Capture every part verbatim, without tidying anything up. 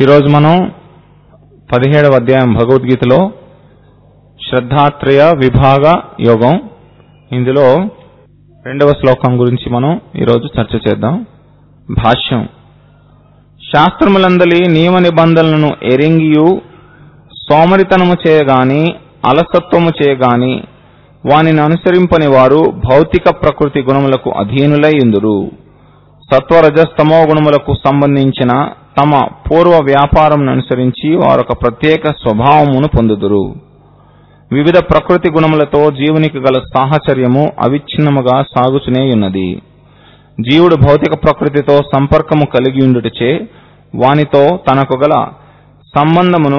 ఈరోజు మనం పదిహేడవ అధ్యాయం భగవద్గీతలో శ్రద్ధాత్రయ విభాగ యోగం, ఇందులో రెండవ శ్లోకం గురించి మనం ఈరోజు చర్చ చేద్దాం. భాష్యం: శాస్త్రములందలి నియమ నిబంధనలను ఎరింగియు సోమరితనము చేయగాని అలసత్వము చేయగాని వానిని అనుసరింపని వారు భౌతిక ప్రకృతి గుణములకు అధీనులై ఉందురు. సత్వరజస్తమో గుణములకు సంబంధించిన తమ పూర్వ వ్యాపారమును అనుసరించి వారొక ప్రత్యేక స్వభావమును పొందుదురు. వివిధ ప్రకృతి గుణములతో జీవునికి గల సాహచర్యము అవిచ్ఛిన్నముగా సాగుచునే ఉన్నది. జీవుడు భౌతిక ప్రకృతితో సంపర్కము కలిగి ఉండుటచే వానితో తనకు గల సంబంధమును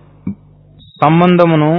సంబంధమును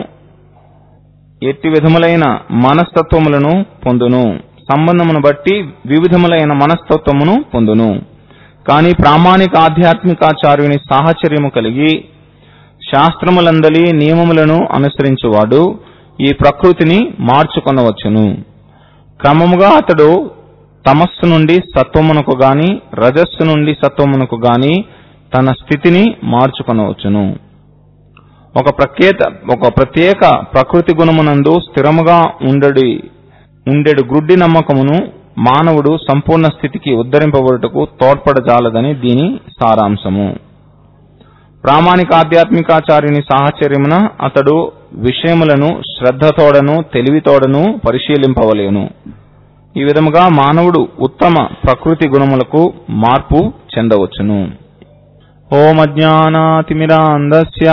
ఎట్టి విధములైన మనస్తత్వములను పొందును. సంబంధమును బట్టి వివిధములైన మనస్తత్వమును పొందును. కాని ప్రామాణిక ఆధ్యాత్మికాచార్యుని సాహచర్యము కలిగి శాస్త్రములందలి నియమములను అనుసరించువాడు ఈ ప్రకృతిని మార్చుకొనవచ్చును. క్రమముగా అతడు తమస్సు నుండి సత్వమునకు గాని రజస్సు నుండి సత్వమునకు గాని తన స్థితిని మార్చుకొనవచ్చును. ఒక ప్రత్యేక ఒక ప్రత్యేక ప్రకృతి గుణమునందు స్థిరముగా ఉండడి ఉండెడు గుడ్డి నమ్మకమును మానవుడు సంపూర్ణ స్థితికి ఉద్ధరింపబడుటకు తోడ్పడజాలదని దీని సారాంశము. ప్రామాణిక ఆధ్యాత్మికాచార్యుని సాహచర్యమున అతడు విషయములను శ్రద్ధతోడను తెలివితోడను పరిశీలింపవలేను. ఈ విధముగా మానవుడు ఉత్తమ ప్రకృతి గుణములకు మార్పు చెందవచ్చును. ఓం అజ్ఞానాతిమిరాంధస్య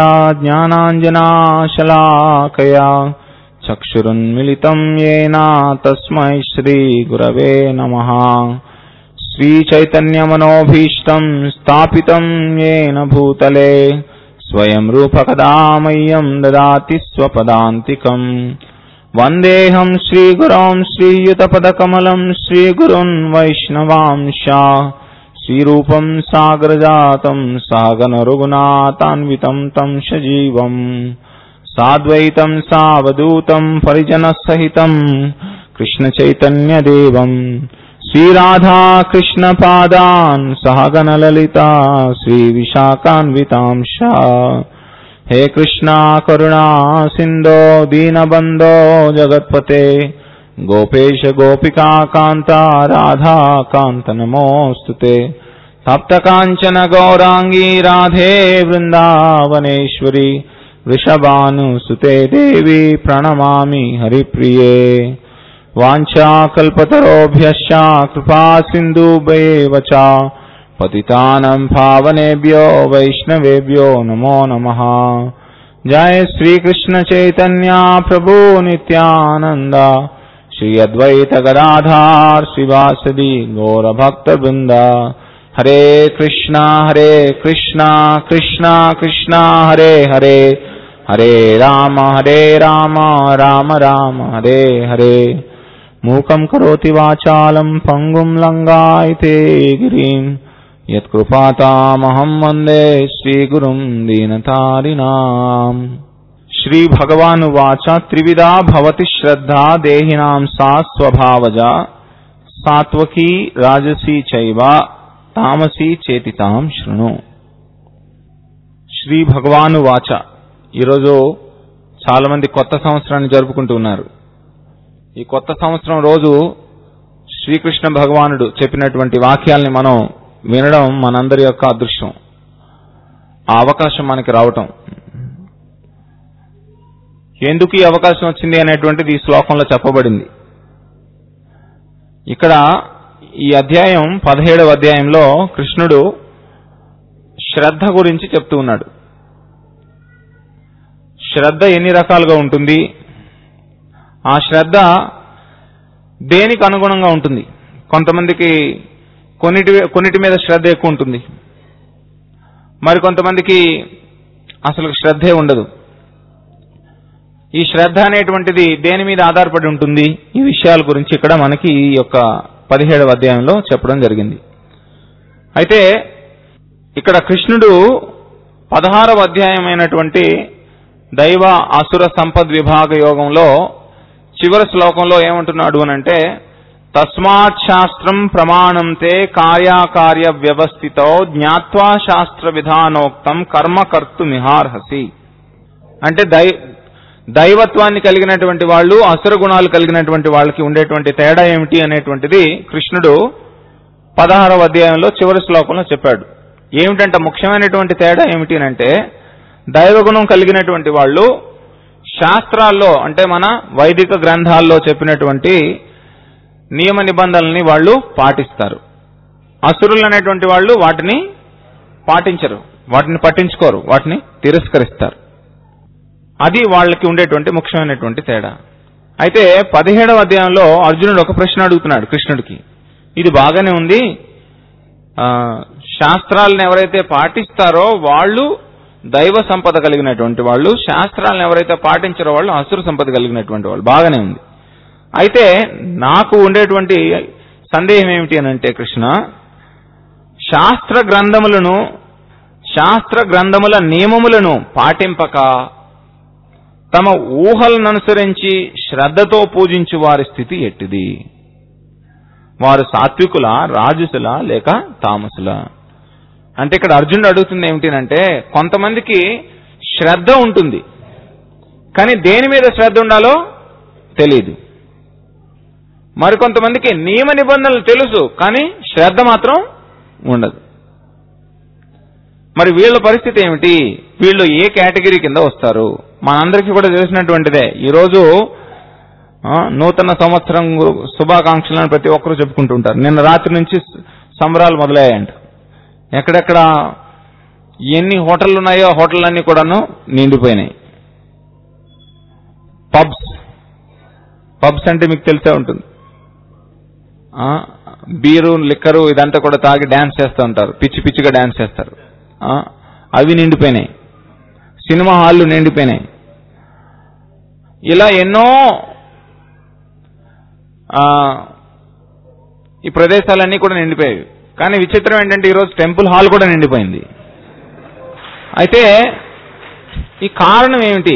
జ్ఞానాంజనాశలాకయా చక్షురున్మిళితం యేన తస్మై శ్రీ గురవే నమః. శ్రీ చైతన్యమనోభీష్టం స్థాపితం యేన భూతలే స్వయం రూపకదా మह्यं దదాతి స్వపదాంతికం. వందేహం శ్రీగురుం శ్రీయుతపదకమలం శ్రీగురున్ వైష్ణవాంశ శ్రీరూపం సాగరజాతం సాగన రఘునాథాన్వితం తం సజీవం సాద్వైతం సావధూతం పరిజన సహితం కృష్ణ చైతన్య దేవం శ్రీరాధా కృష్ణ పాదాన్ సహగన లలితా శ్రీ విశాఖాన్వితాంశ. హే కృష్ణ కరుణా సింధో దీనబంధో జగత్పతే గోపేశ గోపికా కాంత రాధా కాంత నమోస్తుతే. తప్త కాంచన గౌరాంగీ రాధే వృందావనేశ్వరి వృషభానుసుతే దేవి ప్రణమామి హరిప్రియే. వాంఛాకల్పతరోభ్యశ్చ కృపా సింధుభ్యైవ చ పతితానం పావనేభ్యో వైష్ణవేభ్యో నమో నమః. జయ శ్రీకృష్ణ చైతన్య ప్రభు నిత్యానంద శ్రీ అద్వైత గదాధార్ శ్రీవాసది గౌరభక్త బృంద. హరే కృష్ణ హరే కృష్ణ కృష్ణ కృష్ణ హరే హరే హరే రామ హరే రామ రామ రామ హరే హరే. మూకం కరోతి వాచాలం పంగుం లంఘాయతే గిరిం యత్కృపాతామహం వందే శ్రీగురుం దీనతారిణాం. శ్రీ భగవానువాచ త్రివిధా భవతి శ్రద్ధా దేహినాం సా స్వభావజ సాత్వకీ రాజసీ చైవ తామసీ చేతితాం శృణు. శ్రీ భగవానువాచ. ఈరోజు చాలా మంది కొత్త సంవత్సరాన్ని జరుపుకుంటూ ఉన్నారు. ఈ కొత్త సంవత్సరం రోజు శ్రీకృష్ణ భగవానుడు చెప్పినటువంటి వాక్యాల్ని మనం వినడం మనందరి యొక్క అదృష్టం. ఆ అవకాశం మనకి రావటం, ఎందుకు ఈ అవకాశం వచ్చింది అనేటువంటిది ఈ శ్లోకంలో చెప్పబడింది. ఇక్కడ ఈ అధ్యాయం పదిహేడవ అధ్యాయంలో కృష్ణుడు శ్రద్ధ గురించి చెప్తూ ఉన్నాడు. శ్రద్ధ ఎన్ని రకాలుగా ఉంటుంది, ఆ శ్రద్ధ దేనికి అనుగుణంగా ఉంటుంది. కొంతమందికి కొన్నిటి కొన్నిటి మీద శ్రద్ధ ఎక్కువ ఉంటుంది, మరి కొంతమందికి అసలు శ్రద్ధే ఉండదు. ఈ శ్రద్ధ అనేటువంటిది దేని మీద ఆధారపడి ఉంటుంది, ఈ విషయాల గురించి ఇక్కడ మనకి ఈ యొక్క పదిహేడవ అధ్యాయంలో చెప్పడం జరిగింది. అయితే ఇక్కడ కృష్ణుడు పదహారవ అధ్యాయం అయినటువంటి దైవ అసుర సంపద్ విభాగ యోగంలో చివరి శ్లోకంలో ఏమంటున్నాడు అనంటే, తస్మాత్ శాస్త్రం ప్రమాణం తే కార్యాకార్య వ్యవస్థితో జ్ఞాత్వా శాస్త్ర విధానోక్తం కర్మ కర్తుమిహార్హసి. అంటే దై దైవత్వాన్ని కలిగినటువంటి వాళ్ళు, అసుర గుణాలు కలిగినటువంటి వాళ్ళకి ఉండేటువంటి తేడా ఏమిటి అనేటువంటిది కృష్ణుడు పదహారవ అధ్యాయంలో చివరి శ్లోకంలో చెప్పాడు. ఏమిటంటే ముఖ్యమైనటువంటి తేడా ఏమిటి అంటే, దైవగుణం కలిగినటువంటి వాళ్ళు శాస్త్రాల్లో అంటే మన వైదిక గ్రంథాల్లో చెప్పినటువంటి నియమ నిబంధనల్ని వాళ్ళు పాటిస్తారు. అసురులు అనేటువంటి వాళ్ళు వాటిని పాటించరు, వాటిని పట్టించుకోరు, వాటిని తిరస్కరిస్తారు. అది వాళ్ళకి ఉండేటువంటి ముఖ్యమైనటువంటి తేడా. అయితే పదిహేడవ అధ్యాయంలో అర్జునుడు ఒక ప్రశ్న అడుగుతున్నాడు కృష్ణుడికి. ఇది బాగానే ఉంది, శాస్త్రాలను ఎవరైతే పాటిస్తారో వాళ్ళు దైవ సంపద కలిగినటువంటి వాళ్ళు, శాస్త్రాలను ఎవరైతే పాటించారో వాళ్ళు అసుర సంపద కలిగినటువంటి వాళ్ళు. బాగానే ఉంది. అయితే నాకు ఉండేటువంటి సందేహం ఏమిటి అని అంటే, కృష్ణ, శాస్త్ర గ్రంథములను శాస్త్ర గ్రంథముల నియమములను పాటింపక తమ ఊహలను అనుసరించి శ్రద్ధతో పూజించు వారి స్థితి ఎట్టిది? వారు సాత్వికుల, రాజసుల లేక తామసుల? అంటే ఇక్కడ అర్జునుడు అడుగుతుంది ఏమిటంటే, కొంతమందికి శ్రద్ధ ఉంటుంది కానీ దేని మీద శ్రద్ధ ఉండాలో తెలియదు. మరికొంతమందికి నియమ నిబంధనలు తెలుసు కానీ శ్రద్ధ మాత్రం ఉండదు. మరి వీళ్ళ పరిస్థితి ఏమిటి? వీళ్ళు ఏ కేటగిరీ కింద వస్తారు? మనందరికీ కూడా తెలిసినటువంటిదే. ఈరోజు నూతన సంవత్సరం శుభాకాంక్షలను ప్రతి ఒక్కరూ చెప్పుకుంటూ ఉంటారు. నిన్న రాత్రి నుంచి సంబరాలు మొదలయ్యాయంట. ఎక్కడెక్కడ ఎన్ని హోటళ్లు ఉన్నాయో హోటళ్ళన్నీ కూడాను నిండిపోయినాయి. పబ్స్ పబ్స్ అంటే మీకు తెలిసే ఉంటుంది. బీరు, లిక్కరు ఇదంతా కూడా తాగి డ్యాన్స్ చేస్తూ ఉంటారు, పిచ్చి పిచ్చిగా డ్యాన్స్ చేస్తారు. అవి నిండిపోయినాయి. సినిమా హాళ్ళు నిండిపోయినాయి. ఇలా ఎన్నో ఈ ప్రదేశాలన్నీ కూడా నిండిపోయాయి. కానీ విచిత్రం ఏంటంటే ఈరోజు టెంపుల్ హాల్ కూడా నిండిపోయింది. అయితే ఈ కారణం ఏమిటి?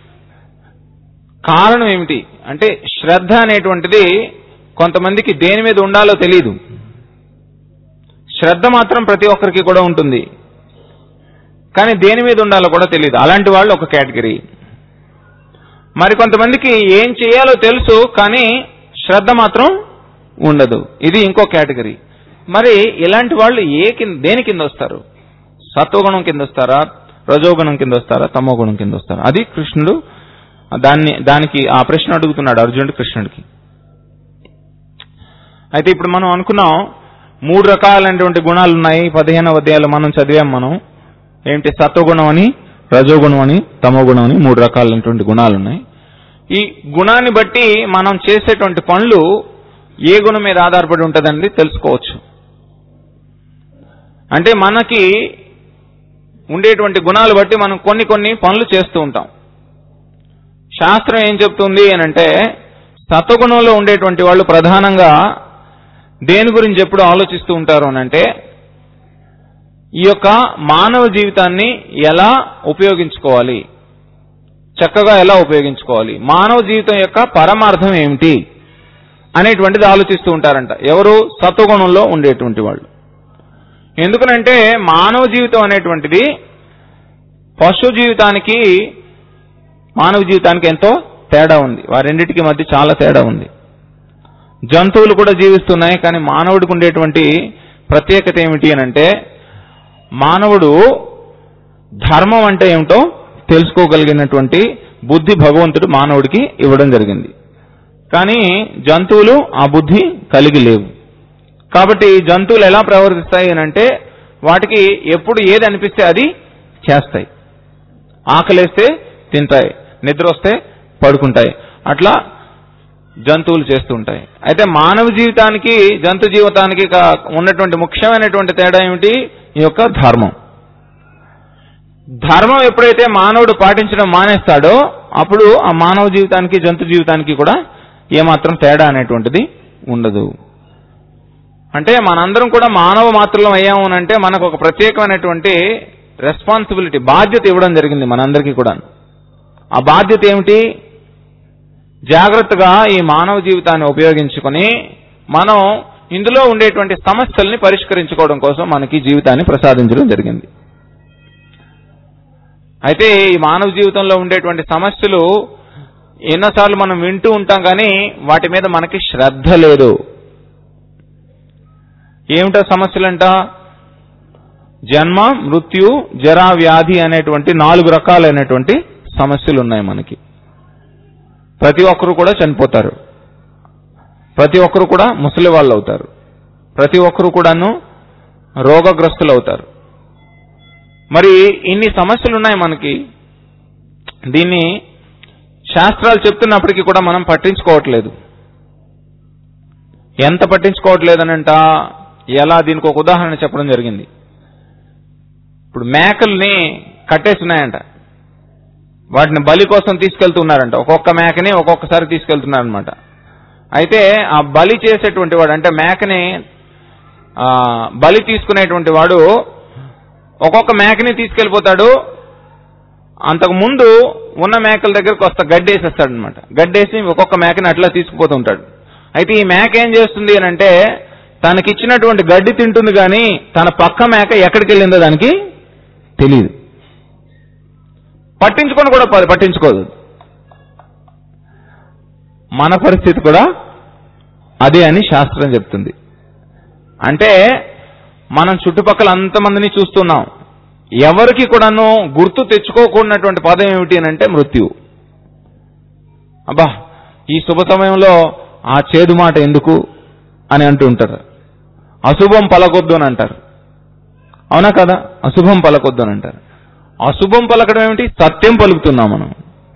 కారణం ఏమిటి అంటే, శ్రద్ధ అనేటువంటిది కొంతమందికి దేని మీద ఉండాలో తెలియదు. శ్రద్ధ మాత్రం ప్రతి ఒక్కరికి కూడా ఉంటుంది కానీ దేని మీద ఉండాలో కూడా తెలియదు. అలాంటి వాళ్ళు ఒక కేటగిరీ. మరి కొంతమందికి ఏం చేయాలో తెలుసు కానీ శ్రద్ధ మాత్రం ఉండదు, ఇది ఇంకో కేటగిరీ. మరి ఇలాంటి వాళ్ళు ఏ కింద దేని కింద వస్తారు? సత్వగుణం కింద వస్తారా, రజోగుణం కింద వస్తారా, తమోగుణం కింద వస్తారా? అది కృష్ణుడు దాన్ని దానికి ఆ ప్రశ్న అడుగుతున్నాడు అర్జునుడు కృష్ణుడికి. అయితే ఇప్పుడు మనం అనుకున్నాం మూడు రకాలైనటువంటి గుణాలు ఉన్నాయి. పదిహేనవ అధ్యాయాలు మనం చదివాం. మనం ఏంటి? సత్వగుణం అని, రజోగుణం అని, తమోగుణం అని మూడు రకాలైనటువంటి గుణాలు ఉన్నాయి. ఈ గుణాన్ని బట్టి మనం చేసేటువంటి పనులు ఏ గుణం మీద ఆధారపడి ఉంటుందండి తెలుసుకోవచ్చు. అంటే మనకి ఉండేటువంటి గుణాలు బట్టి మనం కొన్ని కొన్ని పనులు చేస్తూ ఉంటాం. శాస్త్రం ఏం చెప్తుంది అని అంటే, సత్వగుణంలో ఉండేటువంటి వాళ్ళు ప్రధానంగా దేని గురించి ఎప్పుడు ఆలోచిస్తూ ఉంటారు అని అంటే, ఈ యొక్క మానవ జీవితాన్ని ఎలా ఉపయోగించుకోవాలి, చక్కగా ఎలా ఉపయోగించుకోవాలి, మానవ జీవితం యొక్క పరమార్థం ఏమిటి అనేటువంటిది ఆలోచిస్తూ ఉంటారంట. ఎవరు? సత్వగుణంలో ఉండేటువంటి వాళ్ళు. ఎందుకనంటే మానవ జీవితం అనేటువంటిది పశు జీవితానికి మానవ జీవితానికి ఎంతో తేడా ఉంది. వారెండిటికి మధ్య చాలా తేడా ఉంది. జంతువులు కూడా జీవిస్తున్నాయి కానీ మానవుడికి ఉండేటువంటి ప్రత్యేకత ఏమిటి అని అంటే, మానవుడు ధర్మం అంటే ఏమిటో తెలుసుకోగలిగినటువంటి బుద్ధి భగవంతుడు మానవుడికి ఇవ్వడం జరిగింది. కానీ జంతువులు ఆ బుద్ధి కలిగి లేవు. కాబట్టి జంతువులు ఎలా ప్రవర్తిస్తాయి అని అంటే, వాటికి ఎప్పుడు ఏది అనిపిస్తే అది చేస్తాయి. ఆకలేస్తే తింటాయి, నిద్ర వస్తే పడుకుంటాయి. అట్లా జంతువులు చేస్తూ ఉంటాయి. అయితే మానవ జీవితానికి జంతు జీవితానికి ఉన్నటువంటి ముఖ్యమైనటువంటి తేడా ఏమిటి? ఈ యొక్క ధర్మం. ధర్మం ఎప్పుడైతే మానవుడు పాటించడం మానేస్తాడో అప్పుడు ఆ మానవ జీవితానికి జంతు జీవితానికి కూడా ఏమాత్రం తేడా అనేటువంటిది ఉండదు. అంటే మనందరం కూడా మానవ మాత్రులం అయ్యాము అని అంటే మనకు ఒక ప్రత్యేకమైనటువంటి రెస్పాన్సిబిలిటీ, బాధ్యత ఇవ్వడం జరిగింది మనందరికీ కూడా. ఆ బాధ్యత ఏమిటి? జాగ్రత్తగా ఈ మానవ జీవితాన్ని ఉపయోగించుకొని మనం ఇందులో ఉండేటువంటి సమస్యల్ని పరిష్కరించుకోవడం కోసం మనకి జీవితాన్ని ప్రసాదించడం జరిగింది. అయితే ఈ మానవ జీవితంలో ఉండేటువంటి సమస్యలు ఎన్నోసార్లు మనం వింటూ ఉంటాం, కానీ వాటి మీద మనకి శ్రద్ధ లేదు. ఏమిటో సమస్యలంట? జన్మ, మృత్యు, జరా, వ్యాధి అనేటువంటి నాలుగు రకాలైనటువంటి సమస్యలు ఉన్నాయి మనకి. ప్రతి ఒక్కరు కూడా చనిపోతారు, ప్రతి ఒక్కరు కూడా ముసలి వాళ్ళు అవుతారు, ప్రతి ఒక్కరు కూడాను రోగగ్రస్తులు అవుతారు. మరి ఇన్ని సమస్యలు ఉన్నాయి మనకి. దీన్ని శాస్త్రాలు చెప్తున్నప్పటికీ కూడా మనం పట్టించుకోవట్లేదు. ఎంత పట్టించుకోవట్లేదనంట, ఎలా? దీనికి ఒక ఉదాహరణ చెప్పడం జరిగింది. ఇప్పుడు మేకల్ని కట్టేస్తున్నాయంట, వాటిని బలి కోసం తీసుకెళ్తున్నారంట. ఒక్కొక్క మేకని ఒక్కొక్కసారి తీసుకెళ్తున్నారనమాట. అయితే ఆ బలి చేసేటువంటి వాడు, అంటే మేకని బలి తీసుకునేటువంటి వాడు ఒక్కొక్క మేకని తీసుకెళ్లిపోతాడు. అంతకు ముందు ఉన్న మేకల దగ్గరకు వస్తా గడ్డేసేస్తాడు అనమాట. గడ్డేసి ఒక్కొక్క మేకని అట్లా తీసుకుపోతూ ఉంటాడు. అయితే ఈ మేక ఏం చేస్తుంది అని అంటే, తనకిచ్చినటువంటి గడ్డి తింటుంది, కానీ తన పక్క మేక ఎక్కడికి వెళ్ళిందో దానికి తెలియదు. పట్టించుకొని కూడా పట్టించుకోదు. మన పరిస్థితి కూడా అదే అని శాస్త్రం చెప్తుంది. అంటే మనం చుట్టుపక్కల అంతమందిని చూస్తున్నాం. ఎవరికి కూడాను గుర్తు తెచ్చుకోకూడనటువంటి పదం ఏమిటి అని అంటే మృత్యువు. అబ్బా, ఈ శుభ సమయంలో ఆ చేదు మాట ఎందుకు అని అంటూ ఉంటారు. అశుభం పలకొద్దు అని అంటారు. అవునా కదా? అశుభం పలకొద్దు అని అంటారు. అశుభం పలకడం ఏమిటి? సత్యం పలుకుతున్నాం మనం.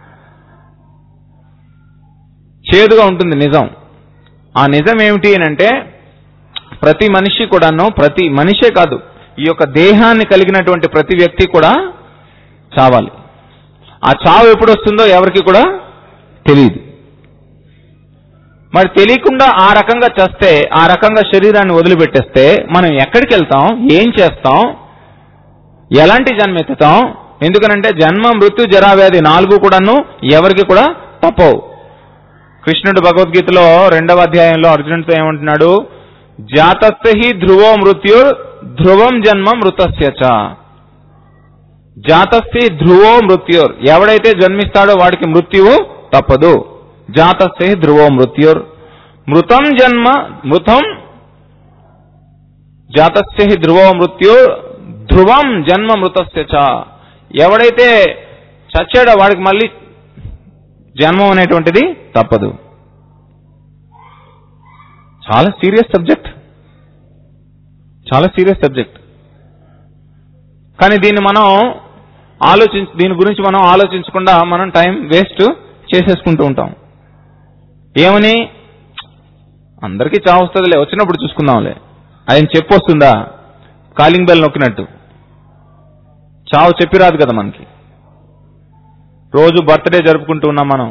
చేదుగా ఉంటుంది నిజం. ఆ నిజం ఏమిటి అని అంటే, ప్రతి మనిషి కూడాను, ప్రతి మనిషే కాదు, ఈ యొక్క దేహాన్ని కలిగినటువంటి ప్రతి వ్యక్తి కూడా చావాలి. ఆ చావు ఎప్పుడు వస్తుందో ఎవరికి కూడా తెలియదు. మరి తెలియకుండా ఆ రకంగా చేస్తే, ఆ రకంగా శరీరాన్ని వదిలిపెట్టేస్తే మనం ఎక్కడికి వెళ్తాం? ఏం చేస్తాం? ఎలాంటి జన్మ ఎత్తుతాం? ఎందుకనంటే జన్మ, మృత్యు, జరావ్యాధి నాలుగు కూడాను ఎవరికి కూడా తప్పవు. కృష్ణుడు భగవద్గీతలో రెండవ అధ్యాయంలో అర్జునుడితో ఏమంటున్నాడు? జాతస్థి ధ్రువో మృత్యు ధ్రువం జన్మ మృతస్య చ. జాతస్థి ధ్రువో మృత్యుర్, ఎవడైతే జన్మిస్తాడో వాడికి మృత్యువు తప్పదు. జాతస్థి ధ్రువో మృత్యుర్ మృతం జన్మ మృతం జాతస్థి ధ్రువో మృత్యుర్ ధ్రువం జన్మ మృతస్య చ. ఎవడైతే చచ్చాడో వాడికి మళ్ళీ జన్మం అనేటువంటిది తప్పదు. చాలా సీరియస్ సబ్జెక్ట్, చాలా సీరియస్ సబ్జెక్ట్. కానీ దీన్ని మనం ఆలోచించి దీని గురించి మనం ఆలోచించకుండా మనం టైం వేస్ట్ చేసేసుకుంటూ ఉంటాం. ఏమని? అందరికీ చావు వస్తుందిలే, వచ్చినప్పుడు చూసుకుందాంలే. ఆయన చెప్పు వస్తుందా? కాలింగ్ బెల్ నొక్కినట్టు చావు చెప్పి రాదు కదా మనకి. రోజు బర్త్డే జరుపుకుంటూ ఉన్నాం మనం,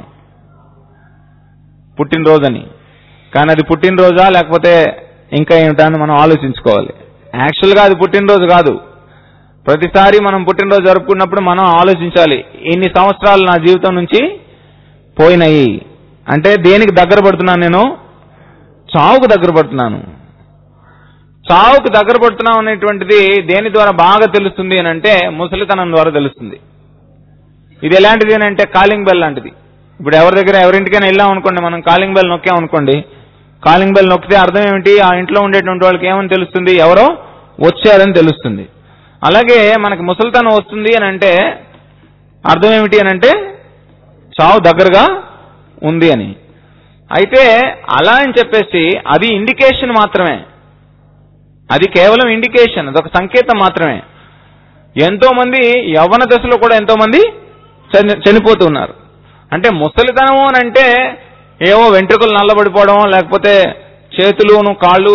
పుట్టినరోజని. కానీ అది పుట్టినరోజా లేకపోతే ఇంకా ఏమిటా అని మనం ఆలోచించుకోవాలి. యాక్చువల్గా అది పుట్టినరోజు కాదు. ప్రతిసారి మనం పుట్టినరోజు జరుపుకున్నప్పుడు మనం ఆలోచించాలి, ఇన్ని సంవత్సరాలు నా జీవితం నుంచి పోయినాయి అంటే దేనికి దగ్గర పడుతున్నాను? నేను చావుకు దగ్గర పడుతున్నాను. చావుకు దగ్గర పడుతున్నాం అనేటువంటిది దేని ద్వారా బాగా తెలుస్తుంది అని అంటే ముసలితనం ద్వారా తెలుస్తుంది. ఇది ఎలాంటిది అని అంటే కాలింగ్ బెల్ లాంటిది. ఇప్పుడు ఎవరి దగ్గర ఎవరింటికైనా వెళ్ళాం అనుకోండి, మనం కాలింగ్ బెల్ నొక్కాం అనుకోండి, కాలింగ్ బెల్ నొక్కితే అర్థం ఏమిటి? ఆ ఇంట్లో ఉండేటువంటి వాళ్ళకి ఏమని తెలుస్తుంది? ఎవరో వచ్చారని తెలుస్తుంది. అలాగే మనకి ముసలితనం వస్తుంది అని అంటే అర్థం ఏమిటి అని అంటే చావు దగ్గరగా ఉంది అని. అయితే అలా అని చెప్పేసి అది ఇండికేషన్ మాత్రమే, అది కేవలం ఇండికేషన్, అదొక సంకేతం మాత్రమే. ఎంతో మంది యవ్వన దశలో కూడా ఎంతో మంది చనిపోతున్నారు. అంటే ముసలితనము అని అంటే ఏవో వెంట్రుకలు నల్లబడిపోవడం, లేకపోతే చేతులును కాళ్ళు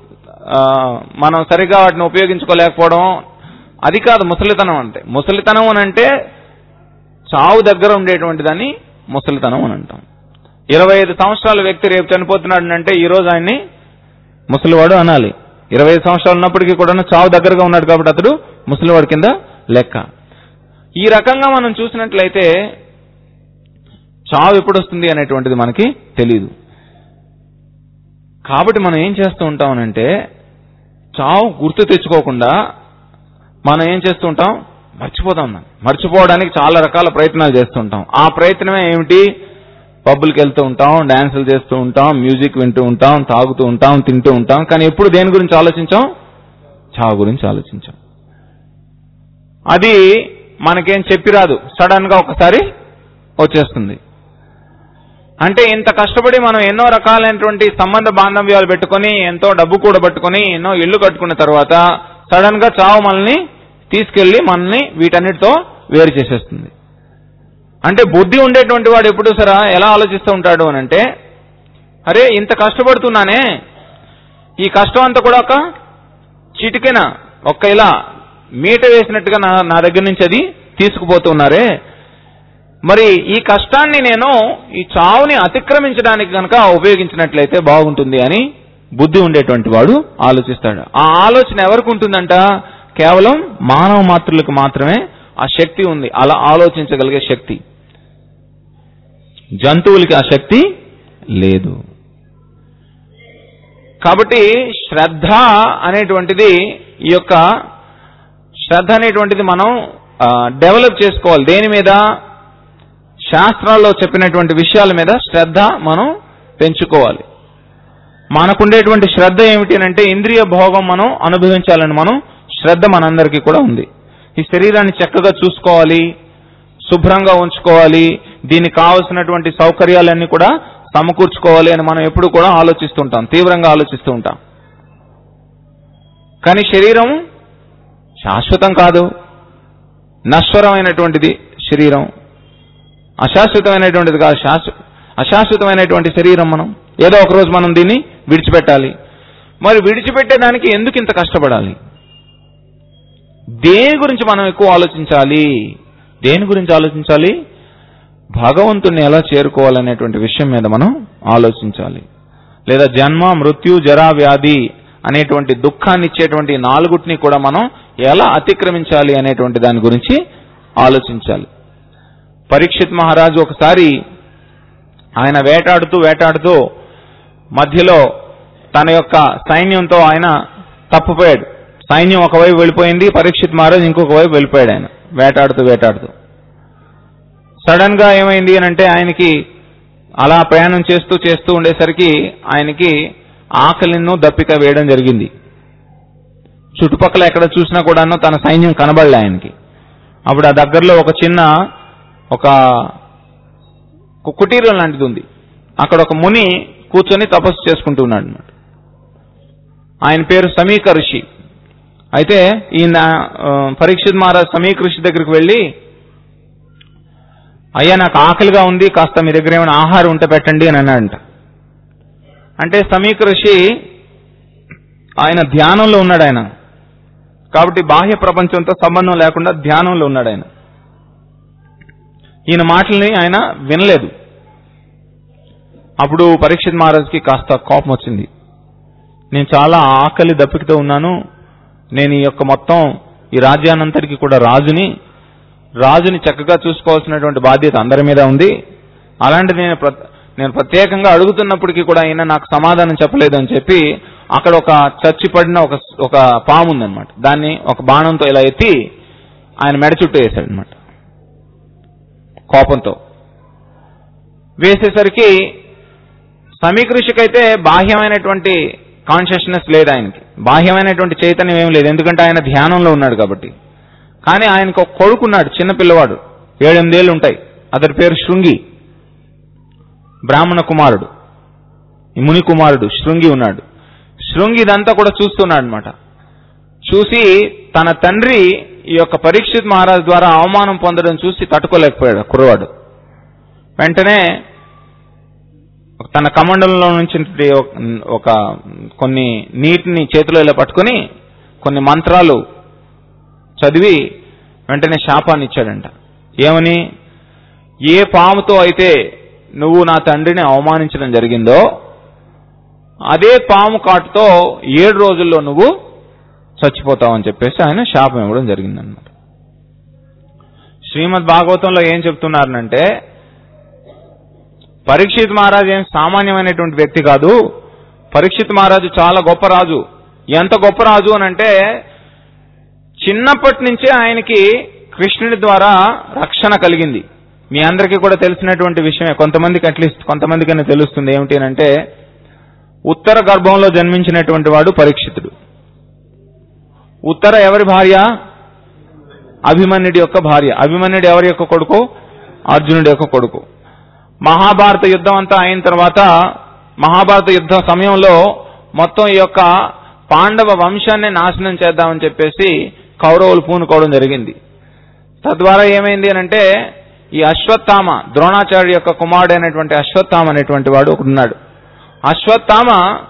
మనం సరిగా వాటిని ఉపయోగించుకోలేకపోవడం, అది కాదు ముసలితనం అంటే. ముసలితనం అని అంటే చావు దగ్గర ఉండేటువంటి దాన్ని ముసలితనం అని అంటాం. ఇరవై ఐదు సంవత్సరాల వ్యక్తి రేపు చనిపోతున్నాడు అంటే ఈ రోజు ఆయన్ని ముసలివాడు అనాలి. ఇరవై ఐదు సంవత్సరాలు ఉన్నప్పటికీ కూడా చావు దగ్గరగా ఉన్నాడు కాబట్టి అతడు ముసలివాడి కింద లెక్క. ఈ రకంగా మనం చూసినట్లయితే చావు ఎప్పుడు వస్తుంది అనేటువంటిది మనకి తెలియదు. కాబట్టి మనం ఏం చేస్తూ ఉంటామనంటే చావు గుర్తు తెచ్చుకోకుండా మనం ఏం చేస్తూ ఉంటాం, మర్చిపోతాం. మర్చిపోవడానికి చాలా రకాల ప్రయత్నాలు చేస్తూ ఉంటాం. ఆ ప్రయత్నమే ఏమిటి, పబ్బులకి వెళ్తూ ఉంటాం, డాన్సులు చేస్తూ ఉంటాం, మ్యూజిక్ వింటూ ఉంటాం, తాగుతూ ఉంటాం, తింటూ ఉంటాం. కానీ ఎప్పుడు దేని గురించి ఆలోచించాం, చావు గురించి ఆలోచించాం. అది మనకేం చెప్పి రాదు, సడన్ గా ఒకసారి వచ్చేస్తుంది. అంటే ఇంత కష్టపడి మనం ఎన్నో రకాలైనటువంటి సంబంధ బాంధవ్యాలు పెట్టుకుని, ఎంతో డబ్బు కూడా పట్టుకుని, ఎన్నో ఇళ్లు కట్టుకున్న తర్వాత సడన్ గా చావు మనల్ని తీసుకెళ్లి మనల్ని వీటన్నిటితో వేరు చేసేస్తుంది. అంటే బుద్ధి ఉండేటువంటి వాడు ఎప్పుడు సరా ఎలా ఆలోచిస్తూ ఉంటాడు అని అంటే, అరే ఇంత కష్టపడుతున్నానే, ఈ కష్టం అంతా కూడా ఒక చిటికెన ఒక్క ఇలా మీట వేసినట్టుగా నా నా దగ్గర నుంచి అది తీసుకుపోతున్నారే, మరి ఈ కష్టాన్ని నేను ఈ చావుని అతిక్రమించడానికి కనుక ఉపయోగించినట్లయితే బాగుంటుంది అని బుద్ధి ఉండేటువంటి వాడు ఆలోచిస్తాడు. ఆ ఆలోచన ఎవరికి ఉంటుందంట, కేవలం మానవ మాత్రులకు మాత్రమే ఆ శక్తి ఉంది, అలా ఆలోచించగలిగే శక్తి. జంతువులకి ఆ శక్తి లేదు. కాబట్టి శ్రద్ధ అనేటువంటిది, ఈ యొక్క శ్రద్ధ అనేటువంటిది మనం డెవలప్ చేసుకోవాలి. దేని మీద, శాస్త్రాల్లో చెప్పినటువంటి విషయాల మీద శ్రద్ధ మనం పెంచుకోవాలి. మనకుండేటువంటి శ్రద్ధ ఏమిటి అంటే, ఇంద్రియ భోగం మనం అనుభవించాలని మనం శ్రద్ధ మనందరికీ కూడా ఉంది. ఈ శరీరాన్ని చక్కగా చూసుకోవాలి, శుభ్రంగా ఉంచుకోవాలి, దీనికి కావలసినటువంటి సౌకర్యాలన్నీ కూడా సమకూర్చుకోవాలి అని మనం ఎప్పుడు కూడా ఆలోచిస్తుంటాం, తీవ్రంగా ఆలోచిస్తూ ఉంటాం. కానీ శరీరం శాశ్వతం కాదు, నశ్వరమైనటువంటిది శరీరం, అశాశ్వతమైనటువంటిది కాదు, శాశ్వ అశాశ్వతమైనటువంటి శరీరం. మనం ఏదో ఒక రోజు మనం దీన్ని విడిచిపెట్టాలి. మరి విడిచిపెట్టేదానికి ఎందుకు ఇంత కష్టపడాలి? దేని గురించి మనం ఎక్కువ ఆలోచించాలి? దేని గురించి ఆలోచించాలి? భగవంతుణ్ణి ఎలా చేరుకోవాలనేటువంటి విషయం మీద మనం ఆలోచించాలి. లేదా జన్మ, మృత్యు, జరా, వ్యాధి అనేటువంటి దుఃఖాన్ని ఇచ్చేటువంటి నాలుగుటిని కూడా మనం ఎలా అతిక్రమించాలి అనేటువంటి దాని గురించి ఆలోచించాలి. పరీక్షిత్ మహారాజు ఒకసారి ఆయన వేటాడుతూ వేటాడుతూ మధ్యలో తన యొక్క సైన్యంతో ఆయన తప్పిపోయాడు. సైన్యం ఒకవైపు వెళ్ళిపోయింది, పరీక్షిత్ మహారాజు ఇంకొక వైపు వెళ్ళిపోయాడు. ఆయన వేటాడుతూ వేటాడుతూ సడన్ గా ఏమైంది అని అంటే, ఆయనకి అలా ప్రయాణం చేస్తూ చేస్తూ ఉండేసరికి ఆయనకి ఆకలిను దప్పిక వేయడం జరిగింది. చుట్టుపక్కల ఎక్కడ చూసినా కూడాను తన సైన్యం కనబడలే ఆయనకి. అప్పుడు ఆ దగ్గరలో ఒక చిన్న ఒక కుటీరం లాంటిది ఉంది. అక్కడ ఒక ముని కూర్చొని తపస్సు చేసుకుంటూ ఉన్నాడు అన్నమాట. ఆయన పేరు సమీక ఋషి. అయితే ఈయన పరీక్షిత్ మహారాజ్ సమీక ఋషి దగ్గరికి వెళ్ళి, అయ్యా నాకు ఆకలిగా ఉంది, కాస్త మీ దగ్గర ఏమైనా ఆహారం ఉంటే పెట్టండి అని అన్నాడంట. అంటే సమీక ఋషి ఆయన ధ్యానంలో ఉన్నాడు. ఆయన కాబట్టి బాహ్య ప్రపంచంతో సంబంధం లేకుండా ధ్యానంలో ఉన్నాడు ఆయన. ఈయన మాటల్ని ఆయన వినలేదు. అప్పుడు పరీక్షిత్ మహారాజ్కి కాస్త కోపం వచ్చింది. నేను చాలా ఆకలి దప్పికతో ఉన్నాను, నేను ఈ యొక్క మొత్తం ఈ రాజ్యానంతటికి కూడా రాజుని రాజుని చక్కగా చూసుకోవాల్సినటువంటి బాధ్యత అందరి మీద ఉంది. అలాంటి నేను నేను ప్రత్యేకంగా అడుగుతున్నప్పటికీ కూడా ఆయన నాకు సమాధానం చెప్పలేదు అని చెప్పి అక్కడ ఒక చచ్చి పడిన ఒక ఒక పాము ఉందన్నమాట. దాన్ని ఒక బాణంతో ఇలా ఎత్తి ఆయన మెడ చుట్టూ వేశాడు అనమాట. కోపంతో వేసేసరికి సమీక ఋషికైతే బాహ్యమైనటువంటి కాన్షియస్నెస్ లేదు, ఆయనకి బాహ్యమైనటువంటి చైతన్యం ఏం లేదు, ఎందుకంటే ఆయన ధ్యానంలో ఉన్నాడు కాబట్టి. కానీ ఆయనకు ఒక కొడుకున్నాడు, చిన్న పిల్లవాడు, ఏడెనిమిదేళ్ళు ఉంటాయి. అతడి పేరు శృంగి, బ్రాహ్మణ కుమారుడు, ముని కుమారుడు శృంగి ఉన్నాడు. శృంగి ఇదంతా కూడా చూస్తున్నాడు అనమాట. చూసి తన తండ్రి ఈ యొక్క పరీక్షిత్ మహారాజ్ ద్వారా అవమానం పొందడం చూసి తట్టుకోలేకపోయాడు కుర్రవాడు. వెంటనే తన కమండలంలో నుంచి ఒక కొన్ని నీటిని చేతిలో ఇలా పట్టుకుని కొన్ని మంత్రాలు చదివి వెంటనే శాపాన్ని ఇచ్చాడంట. ఏమని? ఏ పాముతో అయితే నువ్వు నా తండ్రిని అవమానించడం జరిగిందో అదే పాము కాటుతో ఏడు రోజుల్లో నువ్వు చచ్చిపోతావు అని చెప్పేసి ఆయన శాపం ఇవ్వడం జరిగిందన్నమాట. శ్రీమద్ భాగవతంలో ఏం చెప్తున్నారనంటే, పరీక్షిత్ మహారాజ్ ఏం సామాన్యమైనటువంటి వ్యక్తి కాదు, పరీక్షిత్ మహారాజు చాలా గొప్ప రాజు. ఎంత గొప్ప రాజు అని అంటే చిన్నప్పటి నుంచే ఆయనకి కృష్ణుడి ద్వారా రక్షణ కలిగింది. మీ అందరికీ కూడా తెలిసినటువంటి విషయమే, కొంతమందికి అట్లీస్ట్ కొంతమందికైనా తెలుస్తుంది. ఏమిటి అంటే ఉత్తర గర్భంలో జన్మించినటువంటి వాడు పరీక్షితుడు. ఉత్తర ఎవరి భార్య? అభిమన్యుడి యొక్క భార్య. అభిమన్యుడు ఎవరి యొక్క కొడుకు? అర్జునుడి యొక్క కొడుకు. మహాభారత యుద్ధం అంతా అయిన తర్వాత, మహాభారత యుద్ధ సమయంలో మొత్తం ఈ యొక్క పాండవ వంశాన్ని నాశనం చేద్దామని చెప్పేసి కౌరవులు పూనుకోవడం జరిగింది. తద్వారా ఏమైంది అని అంటే ఈ అశ్వత్థామ, ద్రోణాచార్య యొక్క కుమారుడైనటువంటి అశ్వత్థామ అనేటువంటి వాడు ఒకడున్నాడు. అశ్వత్థామ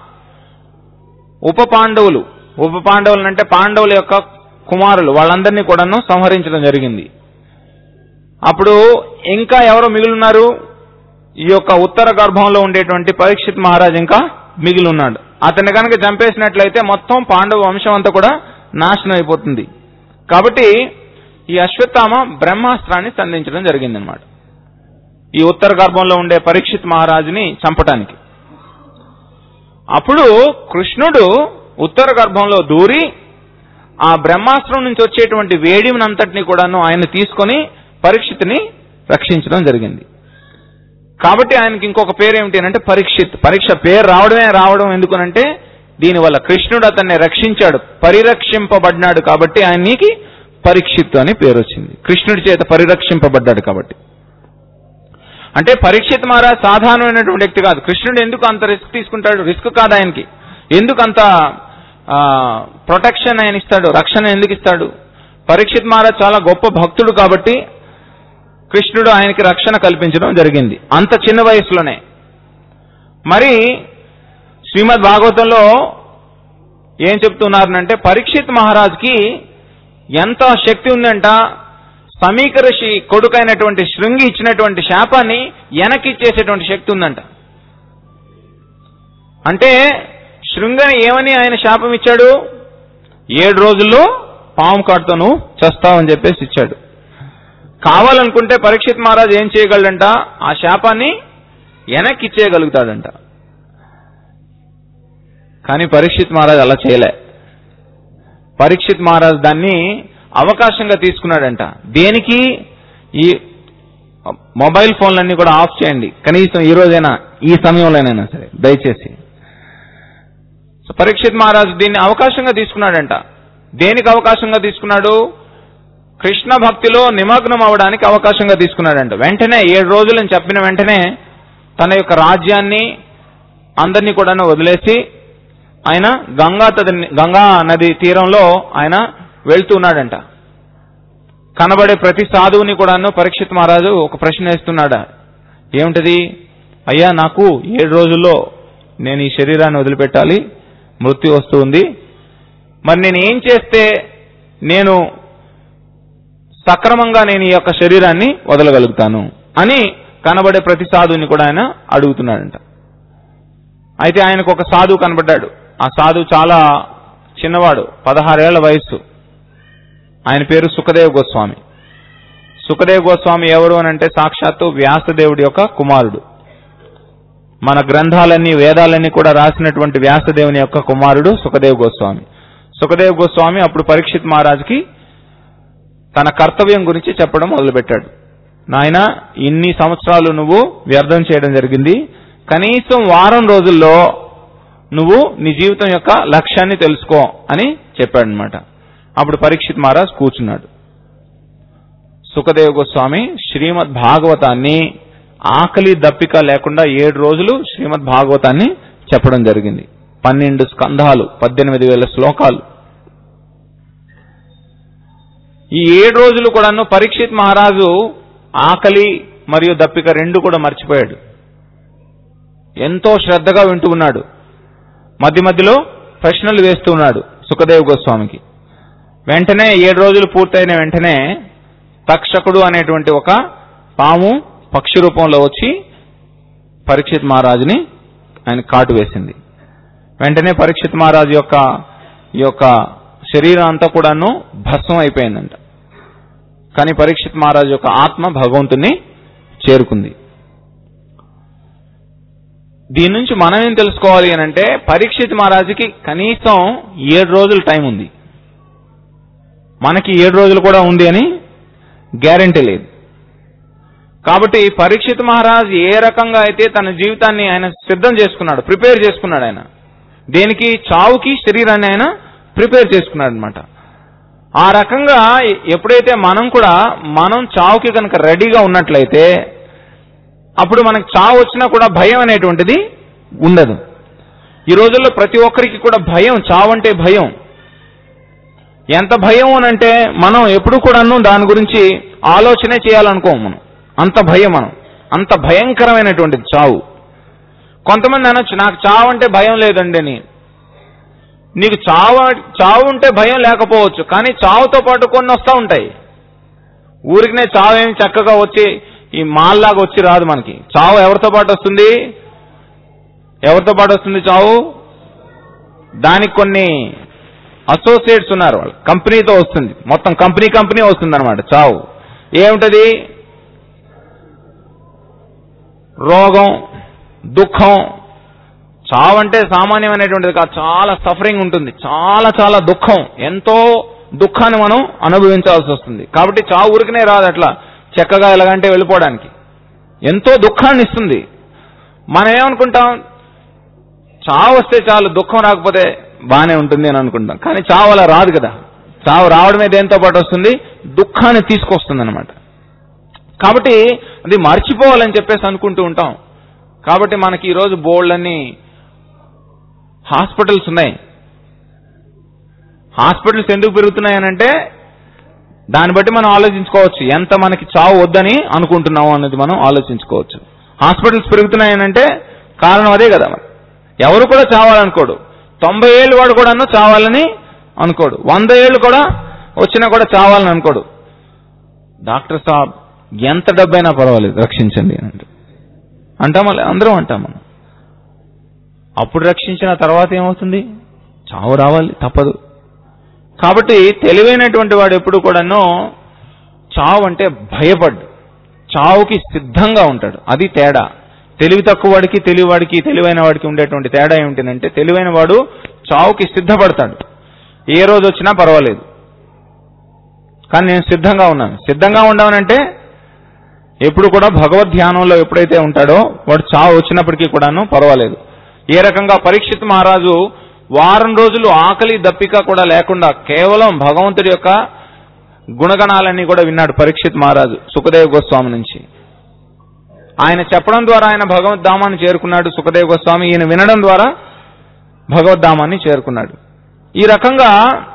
ఉప పాండవులు, ఉప పాండవులు అంటే పాండవుల యొక్క కుమారులు, వాళ్ళందరినీ కూడాను సంహరించడం జరిగింది. అప్పుడు ఇంకా ఎవరో మిగిలిన్నారు? ఈ యొక్క ఉత్తర గర్భంలో ఉండేటువంటి పరీక్షిత్ మహారాజ్ ఇంకా మిగిలి ఉన్నాడు. అతన్ని కనుక చంపేసినట్లయితే మొత్తం పాండవ వంశం అంతా కూడా నాశనం అయిపోతుంది. కాబట్టి ఈ అశ్వత్థామ బ్రహ్మాస్త్రాన్ని సంధించడం జరిగిందనమాట ఈ ఉత్తర గర్భంలో ఉండే పరీక్షిత్ మహారాజుని చంపటానికి. అప్పుడు కృష్ణుడు ఉత్తర గర్భంలో దూరి ఆ బ్రహ్మాస్త్రం నుంచి వచ్చేటువంటి వేడినంతటిని కూడాను ఆయన తీసుకొని పరీక్షిత్ని రక్షించడం జరిగింది. కాబట్టి ఆయనకి ఇంకొక పేరు ఏమిటి అంటే పరీక్షిత్. పరీక్ష పేరు రావడమే రావడం ఎందుకనంటే దీనివల్ల కృష్ణుడు అతన్ని రక్షించాడు, పరిరక్షింపబడినాడు కాబట్టి ఆయనకి పరీక్షిత్ అని పేరు వచ్చింది. కృష్ణుడి చేత పరిరక్షింపబడ్డాడు కాబట్టి. అంటే పరీక్షిత్ మహారాజ్ సాధారణమైనటువంటి వ్యక్తి కాదు. కృష్ణుడు ఎందుకు అంత రిస్క్ తీసుకుంటాడు? రిస్క్ కాదు ఆయనకి. ఎందుకు అంత ప్రొటెక్షన్ ఆయన ఇస్తాడు, రక్షణ ఎందుకు ఇస్తాడు? పరీక్షిత్ మహారాజ్ చాలా గొప్ప భక్తుడు కాబట్టి కృష్ణుడు ఆయనకి రక్షణ కల్పించడం జరిగింది అంత చిన్న వయసులోనే. మరి శ్రీమద్ భాగవతంలో ఏం చెప్తున్నారంటే పరీక్షిత్ మహారాజ్కి ఎంత శక్తి ఉందంట, సమీక ఋషి కొడుకైనటువంటి శృంగి ఇచ్చినటువంటి శాపాన్ని వెనక్కి ఇచ్చేసేటువంటి శక్తి ఉందంట. అంటే శృంగని ఏమని ఆయన శాపం ఇచ్చాడు? ఏడు రోజుల్లో పాము కాటుతోను చస్తావని చెప్పేసి ఇచ్చాడు. కావాలనుకుంటే పరీక్షిత్ మహారాజ్ ఏం చేయగలడంట? ఆ శాపాన్ని వెనక్కి ఇచ్చేయగలుగుతాడంట. కానీ పరీక్షిత్ మహారాజ్ అలా చేయలే. పరీక్షిత్ మహారాజ్ దాన్ని అవకాశంగా తీసుకున్నాడంట. దేనికి? ఈ మొబైల్ ఫోన్లన్నీ కూడా ఆఫ్ చేయండి, కనీసం ఈ రోజైనా, ఈ సమయంలోనైనా సరే దయచేసి. సో పరీక్షిత్ మహారాజ్ దీన్ని అవకాశంగా తీసుకున్నాడంట. దేనికి అవకాశంగా తీసుకున్నాడు? కృష్ణ భక్తిలో నిమగ్నం అవడానికి అవకాశంగా తీసుకున్నాడంట. వెంటనే ఏడు రోజులు అని చెప్పిన వెంటనే తన యొక్క రాజ్యాన్ని అందరినీ కూడా వదిలేసి ఆయన గంగా గంగా నది తీరంలో ఆయన వెళ్తున్నాడంట. కనబడే ప్రతి సాధువుని కూడాను పరీక్షిత్ మహారాజు ఒక ప్రశ్న వేస్తున్నాడు. ఏమిటది? అయ్యా, నాకు ఏడు రోజుల్లో నేను ఈ శరీరాన్ని వదిలిపెట్టాలి, మృత్యు వస్తుంది. మరి నేను ఏం చేస్తే నేను సక్రమంగా నేను ఈ యొక్క శరీరాన్ని వదలగలుగుతాను అని కనబడే ప్రతి సాధువుని కూడా ఆయన అడుగుతున్నాడంట. అయితే ఆయనకు ఒక సాధువు కనబడ్డాడు. ఆ సాధువు చాలా చిన్నవాడు, పదహారేళ్ల వయస్సు. ఆయన పేరు సుఖదేవ్ గోస్వామి. సుఖదేవ్ గోస్వామి ఎవరు అని అంటే సాక్షాత్తు వ్యాసదేవుడి యొక్క కుమారుడు. మన గ్రంథాలన్నీ వేదాలన్నీ కూడా రాసినటువంటి వ్యాసదేవుని యొక్క కుమారుడు సుఖదేవ్ గోస్వామి. సుఖదేవ్ గోస్వామి అప్పుడు పరీక్షిత్ మహారాజ్కి తన కర్తవ్యం గురించి చెప్పడం మొదలుపెట్టాడు. నాయన, ఇన్ని సంవత్సరాలు నువ్వు వ్యర్థం చేయడం జరిగింది, కనీసం వారం రోజుల్లో నువ్వు నీ జీవితం యొక్క లక్ష్యాన్ని తెలుసుకో అని చెప్పాడనమాట. అప్పుడు పరీక్షిత్ మహారాజ్ కూర్చున్నాడు. సుఖదేవ్ గోస్వామి శ్రీమద్ భాగవతాన్ని ఆకలి దప్పిక లేకుండా ఏడు రోజులు శ్రీమద్ భాగవతాన్ని చెప్పడం జరిగింది. పన్నెండు స్కంధాలు, పద్దెనిమిది వేల శ్లోకాలు. ఈ ఏడు రోజులు కూడాను పరీక్షిత్ మహారాజు ఆకలి మరియు దప్పిక రెండు కూడా మర్చిపోయాడు. ఎంతో శ్రద్ధగా వింటూ ఉన్నాడు. మధ్య మధ్యలో ప్రశ్నలు వేస్తూ ఉన్నాడు సుఖదేవ్ గోస్వామికి. వెంటనే ఏడు రోజులు పూర్తయిన వెంటనే తక్షకుడు అనేటువంటి ఒక పాము పక్షి రూపంలో వచ్చి పరీక్షిత్ మహారాజుని ఆయన కాటు వేసింది. వెంటనే పరీక్షిత్ మహారాజు యొక్క ఈ యొక్క శరీరం అంతా కూడాను భస్మం అయిపోయిందంట. కానీ పరీక్షిత్ మహారాజు యొక్క ఆత్మ భగవంతుని చేరుకుంది. దీని నుంచి మనం ఏం తెలుసుకోవాలి అని అంటే, పరీక్షిత్ మహారాజుకి కనీసం ఏడు రోజులు టైం ఉంది. మనకి ఏడు రోజులు కూడా ఉంది అని గ్యారెంటీ లేదు. కాబట్టి పరీక్షిత్ మహారాజ్ ఏ రకంగా అయితే తన జీవితాన్ని ఆయన సిద్ధం చేసుకున్నాడు, ప్రిపేర్ చేసుకున్నాడు, ఆయన దేనికి, చావుకి శరీరాన్ని ఆయన ప్రిపేర్ చేసుకున్నాడు అనమాట. ఆ రకంగా ఎప్పుడైతే మనం కూడా మనం చావుకి కనుక రెడీగా ఉన్నట్లయితే అప్పుడు మనకు చావు వచ్చినా కూడా భయం అనేటువంటిది ఉండదు. ఈ రోజుల్లో ప్రతి ఒక్కరికి కూడా భయం, చావు అంటే భయం. ఎంత భయం అనంటే మనం ఎప్పుడు కూడాను దాని గురించి ఆలోచనే చేయాలనుకోము మనం, అంత భయం, మనం అంత భయంకరమైనటువంటిది చావు. కొంతమంది అనొచ్చు, నాకు చావు అంటే భయం లేదండి అని. నీకు చావు చావు ఉంటే భయం లేకపోవచ్చు, కానీ చావుతో పాటు కొన్ని వస్తూ ఉంటాయి. ఊరికినే చావు ఏమి చక్కగా వచ్చి ఈ మాల్లాగా వచ్చి రాదు మనకి. చావు ఎవరితో పాటు వస్తుంది? ఎవరితో పాటు వస్తుంది చావు? దానికి కొన్ని అసోసియేట్స్ ఉన్నారు, వాళ్ళు కంపెనీతో వస్తుంది, మొత్తం కంపెనీ కంపెనీ వస్తుంది అనమాట చావు. ఏమిటది? రోగం, దుఃఖం. చావు అంటే సామాన్యమైనటువంటిది కాదు, చాలా సఫరింగ్ ఉంటుంది, చాలా చాలా దుఃఖం, ఎంతో దుఃఖాన్ని మనం అనుభవించాల్సి వస్తుంది. కాబట్టి చావు ఊరికనే రాదు అట్లా చక్కగా ఎలాగంటే వెళ్ళిపోవడానికి, ఎంతో దుఃఖాన్ని ఇస్తుంది. మనం ఏమనుకుంటాం, చావు వస్తే చాలు, దుఃఖం రాకపోతే బాగానే ఉంటుంది అని అనుకుంటాం. కానీ చావు అలా రాదు కదా. చావు రావడమే దేంతో పాటు వస్తుంది? దుఃఖాన్ని తీసుకొస్తుంది అనమాట. కాబట్టి అది మర్చిపోవాలని చెప్పేసి అనుకుంటూ ఉంటాం. కాబట్టి మనకి ఈరోజు బోల్డ్ని హాస్పిటల్స్ ఉన్నాయి. హాస్పిటల్స్ ఎందుకు పెరుగుతున్నాయనంటే దాన్ని బట్టి మనం ఆలోచించుకోవచ్చు ఎంత మనకి చావు వద్దని అనుకుంటున్నాము అనేది మనం ఆలోచించుకోవచ్చు. హాస్పిటల్స్ పెరుగుతున్నాయనంటే కారణం అదే కదా. మరి ఎవరు కూడా చావాలనుకోడు. తొంభై ఏళ్ళు వాడు కూడా చావాలని అనుకోడు. వంద ఏళ్ళు కూడా వచ్చినా కూడా చావాలని అనుకోడు. డాక్టర్ సాబ్ ఎంత డబ్బైనా పర్వాలేదు రక్షించండి అని అంటాం, అందరం అంటాం మనం. అప్పుడు రక్షించిన తర్వాత ఏమవుతుంది? చావు రావాలి, తప్పదు. కాబట్టి తెలివైనటువంటి వాడు ఎప్పుడు కూడాను చావు అంటే భయపడ్డు, చావుకి సిద్ధంగా ఉంటాడు. అది తేడా. తెలివి తక్కువ వాడికి తెలివివాడికి తెలివైన వాడికి ఉండేటువంటి తేడా ఏమిటంటే, తెలివైన వాడు చావుకి సిద్ధపడతాడు. ఏ రోజు వచ్చినా పర్వాలేదు, కానీ నేను సిద్ధంగా ఉన్నాను. సిద్ధంగా ఉండవనంటే ఎప్పుడు కూడా భగవద్ ధ్యానంలో ఎప్పుడైతే ఉంటాడో వాడు చావు వచ్చినప్పటికీ కూడాను పర్వాలేదు. ఏ రకంగా పరీక్షిత్ మహారాజు వారం రోజులు ఆకలి దప్పిక కూడా లేకుండా కేవలం భగవంతుడి యొక్క గుణగణాలన్నీ కూడా విన్నాడు పరీక్షిత్ మహారాజు సుఖదేవ్ గోస్వామి నుంచి. ఆయన చెప్పడం ద్వారా ఆయన భగవద్ధామాన్ని చేరుకున్నాడు సుఖదేవ్ గోస్వామి. ఈయన వినడం ద్వారా భగవద్ధామాన్ని చేరుకున్నాడు. ఈ రకంగా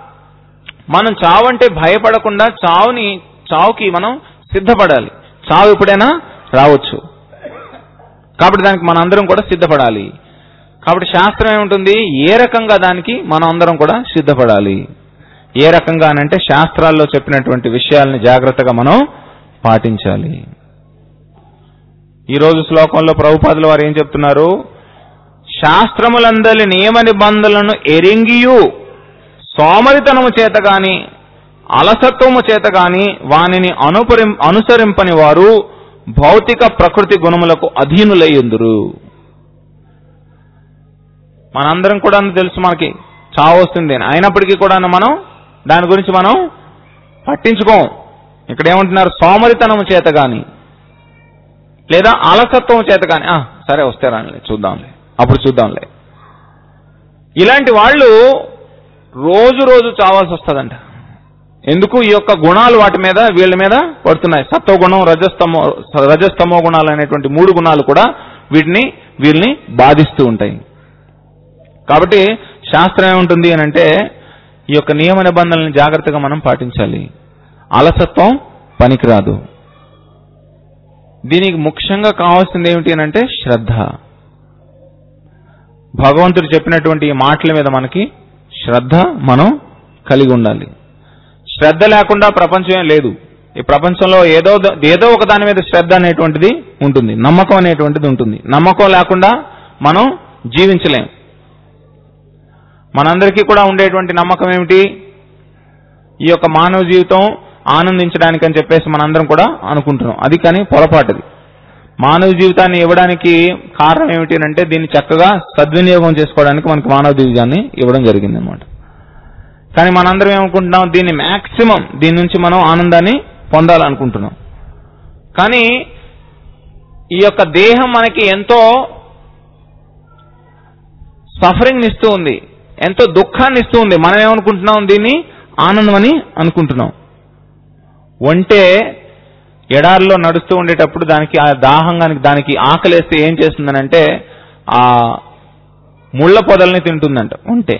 మనం చావంటే భయపడకుండా చావుని చావుకి మనం సిద్ధపడాలి. చావు ఎప్పుడైనా రావచ్చు, కాబట్టి దానికి మన అందరం కూడా సిద్ధపడాలి. కాబట్టి శాస్త్రం ఏముంటుంది, ఏ రకంగా దానికి మనం అందరం కూడా సిద్ధపడాలి. ఏ రకంగా అనంటే శాస్త్రాల్లో చెప్పినటువంటి విషయాలని జాగ్రత్తగా మనం పాటించాలి. ఈరోజు శ్లోకంలో ప్రభుపాదుల వారు ఏం చెప్తున్నారు? శాస్త్రములందలి నియమ నిబంధనలను ఎరింగియు సోమరితనము చేత గాని అలసత్వము చేత గాని వానిని అనుపరి అనుసరింపని వారు భౌతిక ప్రకృతి గుణములకు అధీనులయ్యుందురు. మనందరం కూడా తెలుసు మనకి చావు వస్తుంది అని, అయినప్పటికీ కూడా మనం దాని గురించి మనం పట్టించుకోం. ఇక్కడ ఏమంటున్నారు? సోమరితనము చేత గాని లేదా అలసత్వం చేత గాని, సరే వస్తే రానిలే, చూద్దాంలే, అప్పుడు చూద్దాంలే. ఇలాంటి వాళ్ళు రోజు రోజు చావాల్సి వస్తుందంట. ఎందుకు? ఈ యొక్క గుణాలు వాటి మీద వీళ్ళ మీద పడుతున్నాయి. సత్వగుణం, రజస్తమో రజస్తమో గుణాలు అనేటువంటి మూడు గుణాలు కూడా వీటిని వీళ్ళని బాధిస్తూ ఉంటాయి. కాబట్టి శాస్త్రం ఏముంటుంది అని అంటే ఈ యొక్క నియమ నిబంధనలను జాగ్రత్తగా మనం పాటించాలి. అలసత్వం పనికిరాదు. దీనికి ముఖ్యంగా కావాల్సింది ఏమిటి అని అంటే శ్రద్ధ. భగవంతుడు చెప్పినటువంటి ఈ మాటల మీద మనకి శ్రద్ధ మనం కలిగి ఉండాలి. శ్రద్ధ లేకుండా ప్రపంచమే లేదు. ఈ ప్రపంచంలో ఏదో ఏదో ఒక దాని మీద శ్రద్ధ అనేటువంటిది ఉంటుంది, నమ్మకం అనేటువంటిది ఉంటుంది. నమ్మకం లేకుండా మనం జీవించలేం. మనందరికీ కూడా ఉండేటువంటి నమ్మకం ఏమిటి? ఈ యొక్క మానవ జీవితం ఆనందించడానికి అని చెప్పేసి మనందరం కూడా అనుకుంటున్నాం. అది కానీ పొరపాటుది. మానవ జీవితాన్ని ఇవ్వడానికి కారణం ఏమిటి అంటే దీన్ని చక్కగా సద్వినియోగం చేసుకోవడానికి మనకు మానవ జీవితాన్ని ఇవ్వడం జరిగింది అన్నమాట. కానీ మనందరం ఏమనుకుంటున్నాం, దీన్ని మ్యాక్సిమం దీని నుంచి మనం ఆనందాన్ని పొందాలనుకుంటున్నాం. కానీ ఈ యొక్క దేహం మనకి ఎంతో సఫరింగ్ ఇస్తూ ఉంది, ఎంతో దుఃఖాన్ని ఇస్తూ ఉంది. మనం ఏమనుకుంటున్నాం, దీన్ని ఆనందం అని అనుకుంటున్నాం. ఒంటే ఎడారిలో నడుస్తూ ఉండేటప్పుడు దానికి ఆ దాహంగానికి దానికి ఆకలేస్తే ఏం చేస్తుందనంటే ఆ ముళ్ళ పొదల్ని తింటుందంట. ఒంటే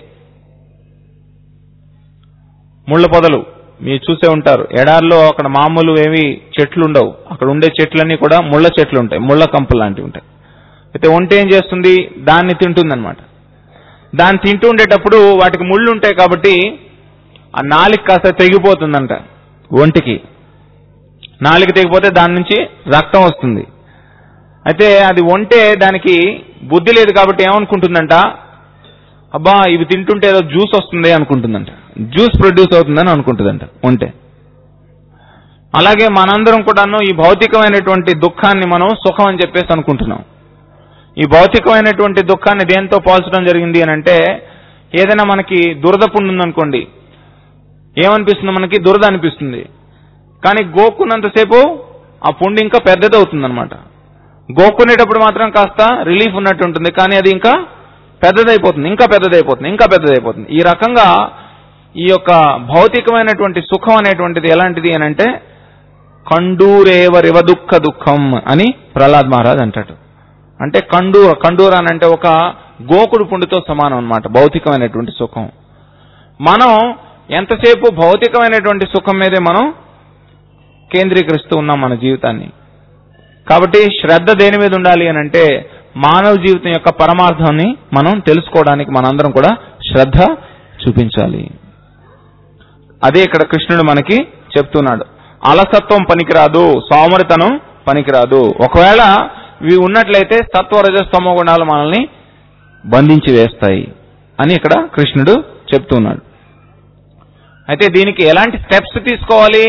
ముళ్ళ పొదలు మీరు చూసే ఉంటారు. ఎడారిలో అక్కడ మామూలు ఏవి చెట్లు ఉండవు, అక్కడ ఉండే చెట్లన్నీ కూడా ముళ్ళ చెట్లు ఉంటాయి, ముళ్ళ కంపలు లాంటివి ఉంటాయి. అయితే ఒంటె ఏం చేస్తుంది, దాన్ని తింటుందన్నమాట. దాన్ని తింటూ ఉండేటప్పుడు వాటికి ముళ్ళు ఉంటాయి కాబట్టి ఆ నాలిక కాస్త తెగిపోతుందంట. ఒంటికి నాలిక తెగిపోతే దాని నుంచి రక్తం వస్తుంది. అయితే అది ఒంటె దానికి బుద్ధి లేదు కాబట్టి ఏమనుకుంటుందంట, అబ్బా ఇవి తింటుంటే ఏదో జ్యూస్ వస్తుంది అనుకుంటుందంట, జ్యూస్ ప్రొడ్యూస్ అవుతుందని అనుకుంటుందంట ఒంటె. అలాగే మనందరం కూడాను ఈ భౌతికమైనటువంటి దుఃఖాన్ని మనం సుఖం అని చెప్పేసి అనుకుంటున్నాం. ఈ భౌతికమైనటువంటి దుఃఖాన్ని దేంతో పోల్చడం జరిగింది అని అంటే, ఏదైనా మనకి దురద పుండు ఉందనుకోండి, ఏమనిపిస్తుంది, మనకి దురద అనిపిస్తుంది. కానీ గోక్కున్నంతసేపు ఆ పుండు ఇంకా పెద్దదవుతుంది అనమాట. గోక్కునేటప్పుడు మాత్రం కాస్త రిలీఫ్ ఉన్నట్టు ఉంటుంది, కానీ అది ఇంకా పెద్దదైపోతుంది, ఇంకా పెద్దదైపోతుంది, ఇంకా పెద్దదైపోతుంది. ఈ రకంగా ఈ యొక్క భౌతికమైనటువంటి సుఖం అనేటువంటిది ఎలాంటిది అని అంటే, కండూరేవ రివ దుఃఖ దుఃఖం అని ప్రహ్లాద్ మహారాజ్ అంటాడు. అంటే కండూ కండూర అని అంటే ఒక గోకుడు పుండుతో సమానం అన్నమాట భౌతికమైనటువంటి సుఖం. మనం ఎంతసేపు భౌతికమైనటువంటి సుఖం మీదే మనం కేంద్రీకరిస్తూ ఉన్నాం మన జీవితాన్ని. కాబట్టి శ్రద్ధ దేని మీద ఉండాలి అని అంటే, మానవ జీవితం యొక్క పరమార్థాన్ని మనం తెలుసుకోవడానికి మనందరం కూడా శ్రద్ధ చూపించాలి. అదే ఇక్కడ కృష్ణుడు మనకి చెప్తున్నాడు. అలసత్వం పనికిరాదు, సోమరితనం పనికిరాదు. ఒకవేళ ఇవి ఉన్నట్లయితే సత్వ రజస్తమో గుణాలు మనల్ని బంధించి వేస్తాయి అని ఇక్కడ కృష్ణుడు చెప్తున్నాడు. అయితే దీనికి ఎలాంటి స్టెప్స్ తీసుకోవాలి?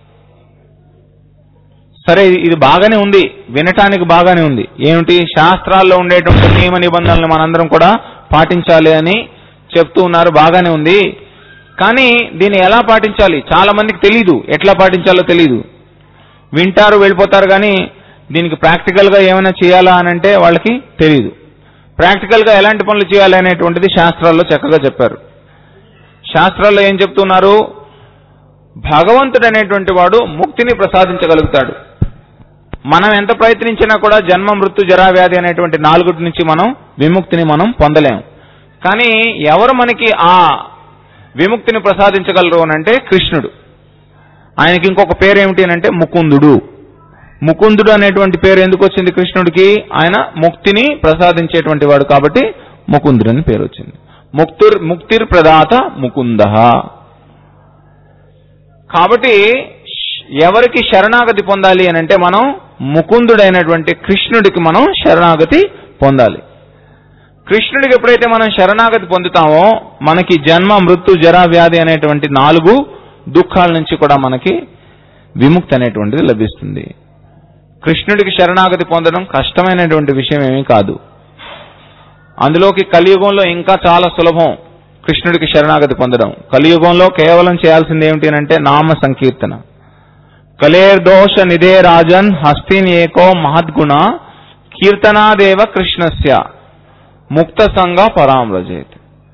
సరే, ఇది బాగానే ఉంది, వినటానికి బాగానే ఉంది. ఏమిటి? శాస్త్రాల్లో ఉండేటువంటి నియమ నిబంధనలు మనందరం కూడా పాటించాలి అని చెప్తూ ఉన్నారు, బాగానే ఉంది. కానీ దీన్ని ఎలా పాటించాలి చాలా మందికి తెలీదు, ఎట్లా పాటించాలో తెలీదు. వింటారు, వెళ్ళిపోతారు, కానీ దీనికి ప్రాక్టికల్ గా ఏమైనా చేయాలా అని అంటే వాళ్ళకి తెలీదు. ప్రాక్టికల్ గా ఎలాంటి పనులు చేయాలి అనేటువంటిది శాస్త్రాల్లో చక్కగా చెప్పారు. శాస్త్రాల్లో ఏం చెప్తున్నారు? భగవంతుడు అనేటువంటి వాడు ముక్తిని ప్రసాదించగలుగుతాడు. మనం ఎంత ప్రయత్నించినా కూడా జన్మ మృత్యు జరా వ్యాధి అనేటువంటి నాలుగుటి నుంచి మనం విముక్తిని మనం పొందలేం. కానీ ఎవరు మనకి ఆ విముక్తిని ప్రసాదించగలరు అని అంటే కృష్ణుడు. ఆయనకి ఇంకొక పేరు ఏమిటి అని అంటే ముకుందుడు. ముకుందుడు అనేటువంటి పేరు ఎందుకు వచ్చింది కృష్ణుడికి? ఆయన ముక్తిని ప్రసాదించేటువంటి వాడు కాబట్టి ముకుందుడు అని పేరు వచ్చింది. ముక్తుర్ ముక్తిర్ ప్రదాత ముకుందః. కాబట్టి ఎవరికి శరణాగతి పొందాలి అని అంటే మనం ముకుందుడైనటువంటి కృష్ణుడికి మనం శరణాగతి పొందాలి. కృష్ణుడికి ఎప్పుడైతే మనం శరణాగతి పొందుతామో మనకి జన్మ మృత్యు జరా వ్యాధి అనేటువంటి నాలుగు దుఃఖాల నుంచి కూడా మనకి విముక్తి అనేటువంటిది లభిస్తుంది. కృష్ణుడికి శరణాగతి పొందడం కష్టమైనటువంటి విషయం ఏమీ కాదు. అందులోకి కలియుగంలో ఇంకా చాలా సులభం కృష్ణుడికి శరణాగతి పొందడం. కలియుగంలో కేవలం చేయాల్సింది ఏమిటి అంటే నామ సంకీర్తన. కలేర్దోష నిధే రాజన్ హస్తిన్ ఏకో మహద్గుణ కీర్తనాదేవ కృష్ణస్య ముక్త సంగ పరామ్రజేత్.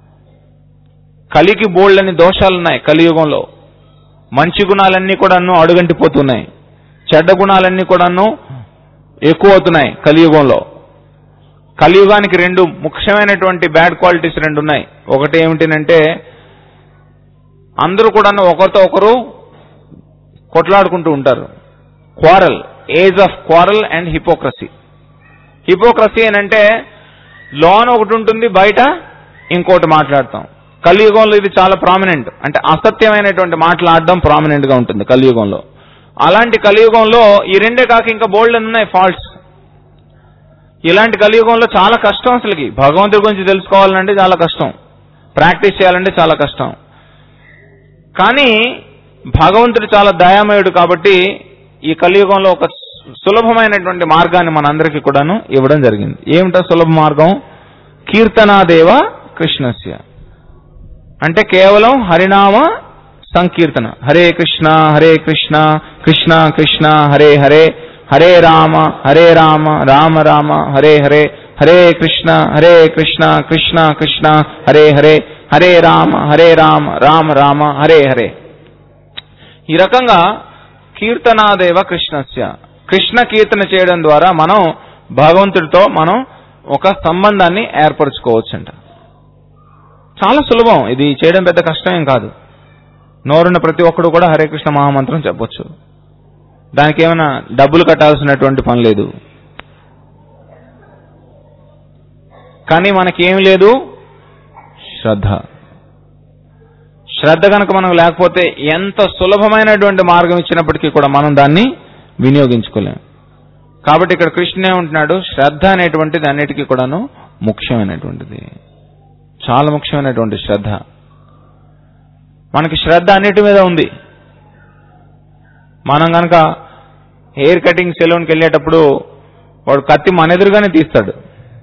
కలికి బోళ్ళని దోషాలున్నాయి కలియుగంలో. మంచి గుణాలన్నీ కూడాను అడుగంటిపోతున్నాయి, చెడ్డ గుణాలన్నీ కూడాను ఎక్కువ అవుతున్నాయి కలియుగంలో. కలియుగానికి రెండు ముఖ్యమైనటువంటి బ్యాడ్ క్వాలిటీస్ రెండు ఉన్నాయి. ఒకటి ఏమిటంటే అందరూ కూడా ఒకరితో ఒకరు కొట్లాడుకుంటూ ఉంటారు. Quarrel, age of quarrel and hypocrisy. Hypocrisy అని అంటే లోన్ ఒకటి ఉంటుంది, బయట ఇంకోటి మాట్లాడతాం. కలియుగంలో ఇది చాలా ప్రామినెంట్. అంటే అసత్యమైనటువంటి మాట్లాడడం ప్రామినెంట్ గా ఉంటుంది కలియుగంలో. అలాంటి కలియుగంలో ఈ రెండే కాక ఇంకా బోల్డ్ ఉన్నాయి ఫాల్ట్స్. ఇలాంటి కలియుగంలో చాలా కష్టం. అసలుకి భగవంతుడి గురించి తెలుసుకోవాలంటే చాలా కష్టం, ప్రాక్టీస్ చేయాలంటే చాలా కష్టం. కానీ భగవంతుడు చాలా దయామయుడు కాబట్టి ఈ కలియుగంలో ఒక సులభమైనటువంటి మార్గాన్ని మనందరికీ కూడాను ఇవ్వడం జరిగింది. ఏమిటో సులభ మార్గం? కీర్తనాదేవ కృష్ణస్య, అంటే కేవలం హరినామ సంకీర్తన. హరే కృష్ణ హరే కృష్ణ కృష్ణ కృష్ణ హరే హరే, హరే రామ హరే రామ రామ రామ హరే హరే, హరే కృష్ణ హరే కృష్ణ కృష్ణ కృష్ణ హరే హరే, హరే రామ హరే రామ రామ రామ హరే హరే. ఈ రకంగా కీర్తనాదేవ కృష్ణస్య, కృష్ణ కీర్తన చేయడం ద్వారా మనం భగవంతుడితో మనం ఒక సంబంధాన్ని ఏర్పరచుకోవచ్చంట. చాలా సులభం, ఇది చేయడం పెద్ద కష్టమేం కాదు. నోరున్న ప్రతి ఒక్కడు కూడా హరే కృష్ణ మహామంత్రం చెప్పొచ్చు. దానికి ఏమైనా డబ్బులు కట్టాల్సినటువంటి పని లేదు. కానీ మనకేం లేదు? శ్రద్ధ. శ్రద్ధ కనుక మనకు లేకపోతే ఎంత సులభమైనటువంటి మార్గం ఇచ్చినప్పటికీ కూడా మనం దాన్ని వినియోగించుకోలేం. కాబట్టి ఇక్కడ కృష్ణుడు ఏమంటున్నాడు? శ్రద్ధ అనేటువంటిది అన్నిటికీ కూడాను ముఖ్యమైనటువంటిది, చాలా ముఖ్యమైనటువంటి శ్రద్ధ. మనకి శ్రద్ధ అన్నిటి మీద ఉంది. మనం కనుక హెయిర్ కటింగ్ సెలూన్కి వెళ్ళేటప్పుడు వాడు కత్తి మన ఎదురుగానే తీస్తాడు.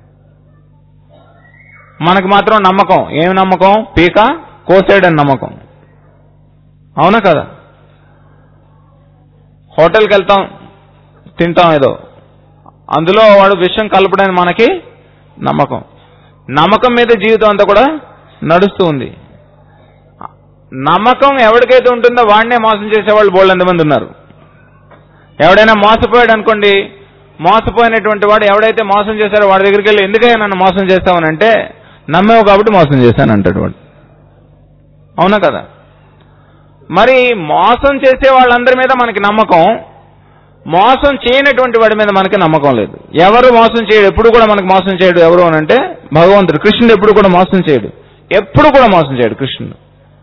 మనకి మాత్రం నమ్మకం, ఏమి నమ్మకం? పీక కోసేయడని నమ్మకం. అవునా కదా? హోటల్కి వెళ్తాం, తింటాం ఏదో, అందులో వాడు విషం కలపడని మనకి నమ్మకం. నమ్మకం మీద జీవితం అంతా కూడా నడుస్తూ ఉంది. నమ్మకం ఎవరికైతే ఉంటుందో వాడినే మోసం చేసేవాళ్ళు బోల్డ్ ఎంతమంది ఉన్నారు. ఎవడైనా మోసపోయాడు అనుకోండి, మోసపోయినటువంటి వాడు ఎవడైతే మోసం చేశారో వాడి దగ్గరికి వెళ్ళి ఎందుకైనా నన్ను మోసం చేస్తామనంటే నమ్మేవు కాబట్టి మోసం చేశాను అంటాడు వాడు. అవునా కదా? మరి మోసం చేసే వాళ్ళందరి మీద మనకి నమ్మకం, మోసం చేయనటువంటి వాడి మీద మనకి నమ్మకం లేదు. ఎవరు మోసం చేయడు, ఎప్పుడు కూడా మనకు మోసం చేయడు. ఎవరు అని అంటే భగవంతుడు. కృష్ణుడు ఎప్పుడు కూడా మోసం చేయడు, ఎప్పుడు కూడా మోసం చేయడు కృష్ణుడు.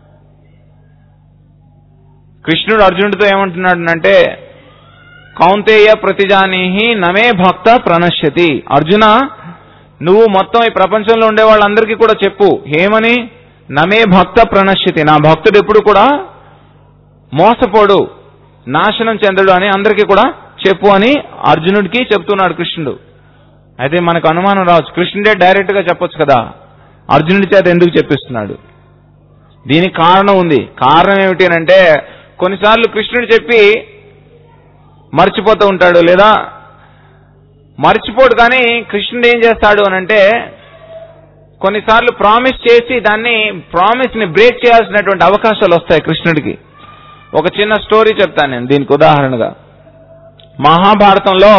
కృష్ణుడు అర్జునుడితో ఏమంటున్నాడు అంటే, కౌంతేయ ప్రతిజానీహి నమే భక్త ప్రణశ్యతి. అర్జున, నువ్వు మొత్తం ఈ ప్రపంచంలో ఉండే వాళ్ళందరికీ కూడా చెప్పు. ఏమని? నమే భక్త ప్రణశ్యతి, నా భక్తుడు ఎప్పుడు కూడా మోసపోడు, నాశనం చెందడు అని అందరికీ కూడా చెప్పు అని అర్జునుడికి చెప్తున్నాడు కృష్ణుడు. అయితే మనకు అనుమానం రావచ్చు, కృష్ణుడే డైరెక్ట్ గా చెప్పొచ్చు కదా, అర్జునుడి చేత ఎందుకు చెప్పిస్తున్నాడు? దీనికి కారణం ఉంది. కారణం ఏమిటి అంటే, కొన్నిసార్లు కృష్ణుడు చెప్పి మర్చిపోతూ ఉంటాడు, లేదా మర్చిపోడు. కానీ కృష్ణుడు ఏం చేస్తాడు అని అంటే, కొన్నిసార్లు ప్రామిస్ చేసి దాన్ని ప్రామిస్ ని బ్రేక్ చేయాల్సినటువంటి అవకాశాలు వస్తాయి కృష్ణుడికి. ఒక చిన్న స్టోరీ చెప్తాను నేను దీనికి ఉదాహరణగా. మహాభారతంలో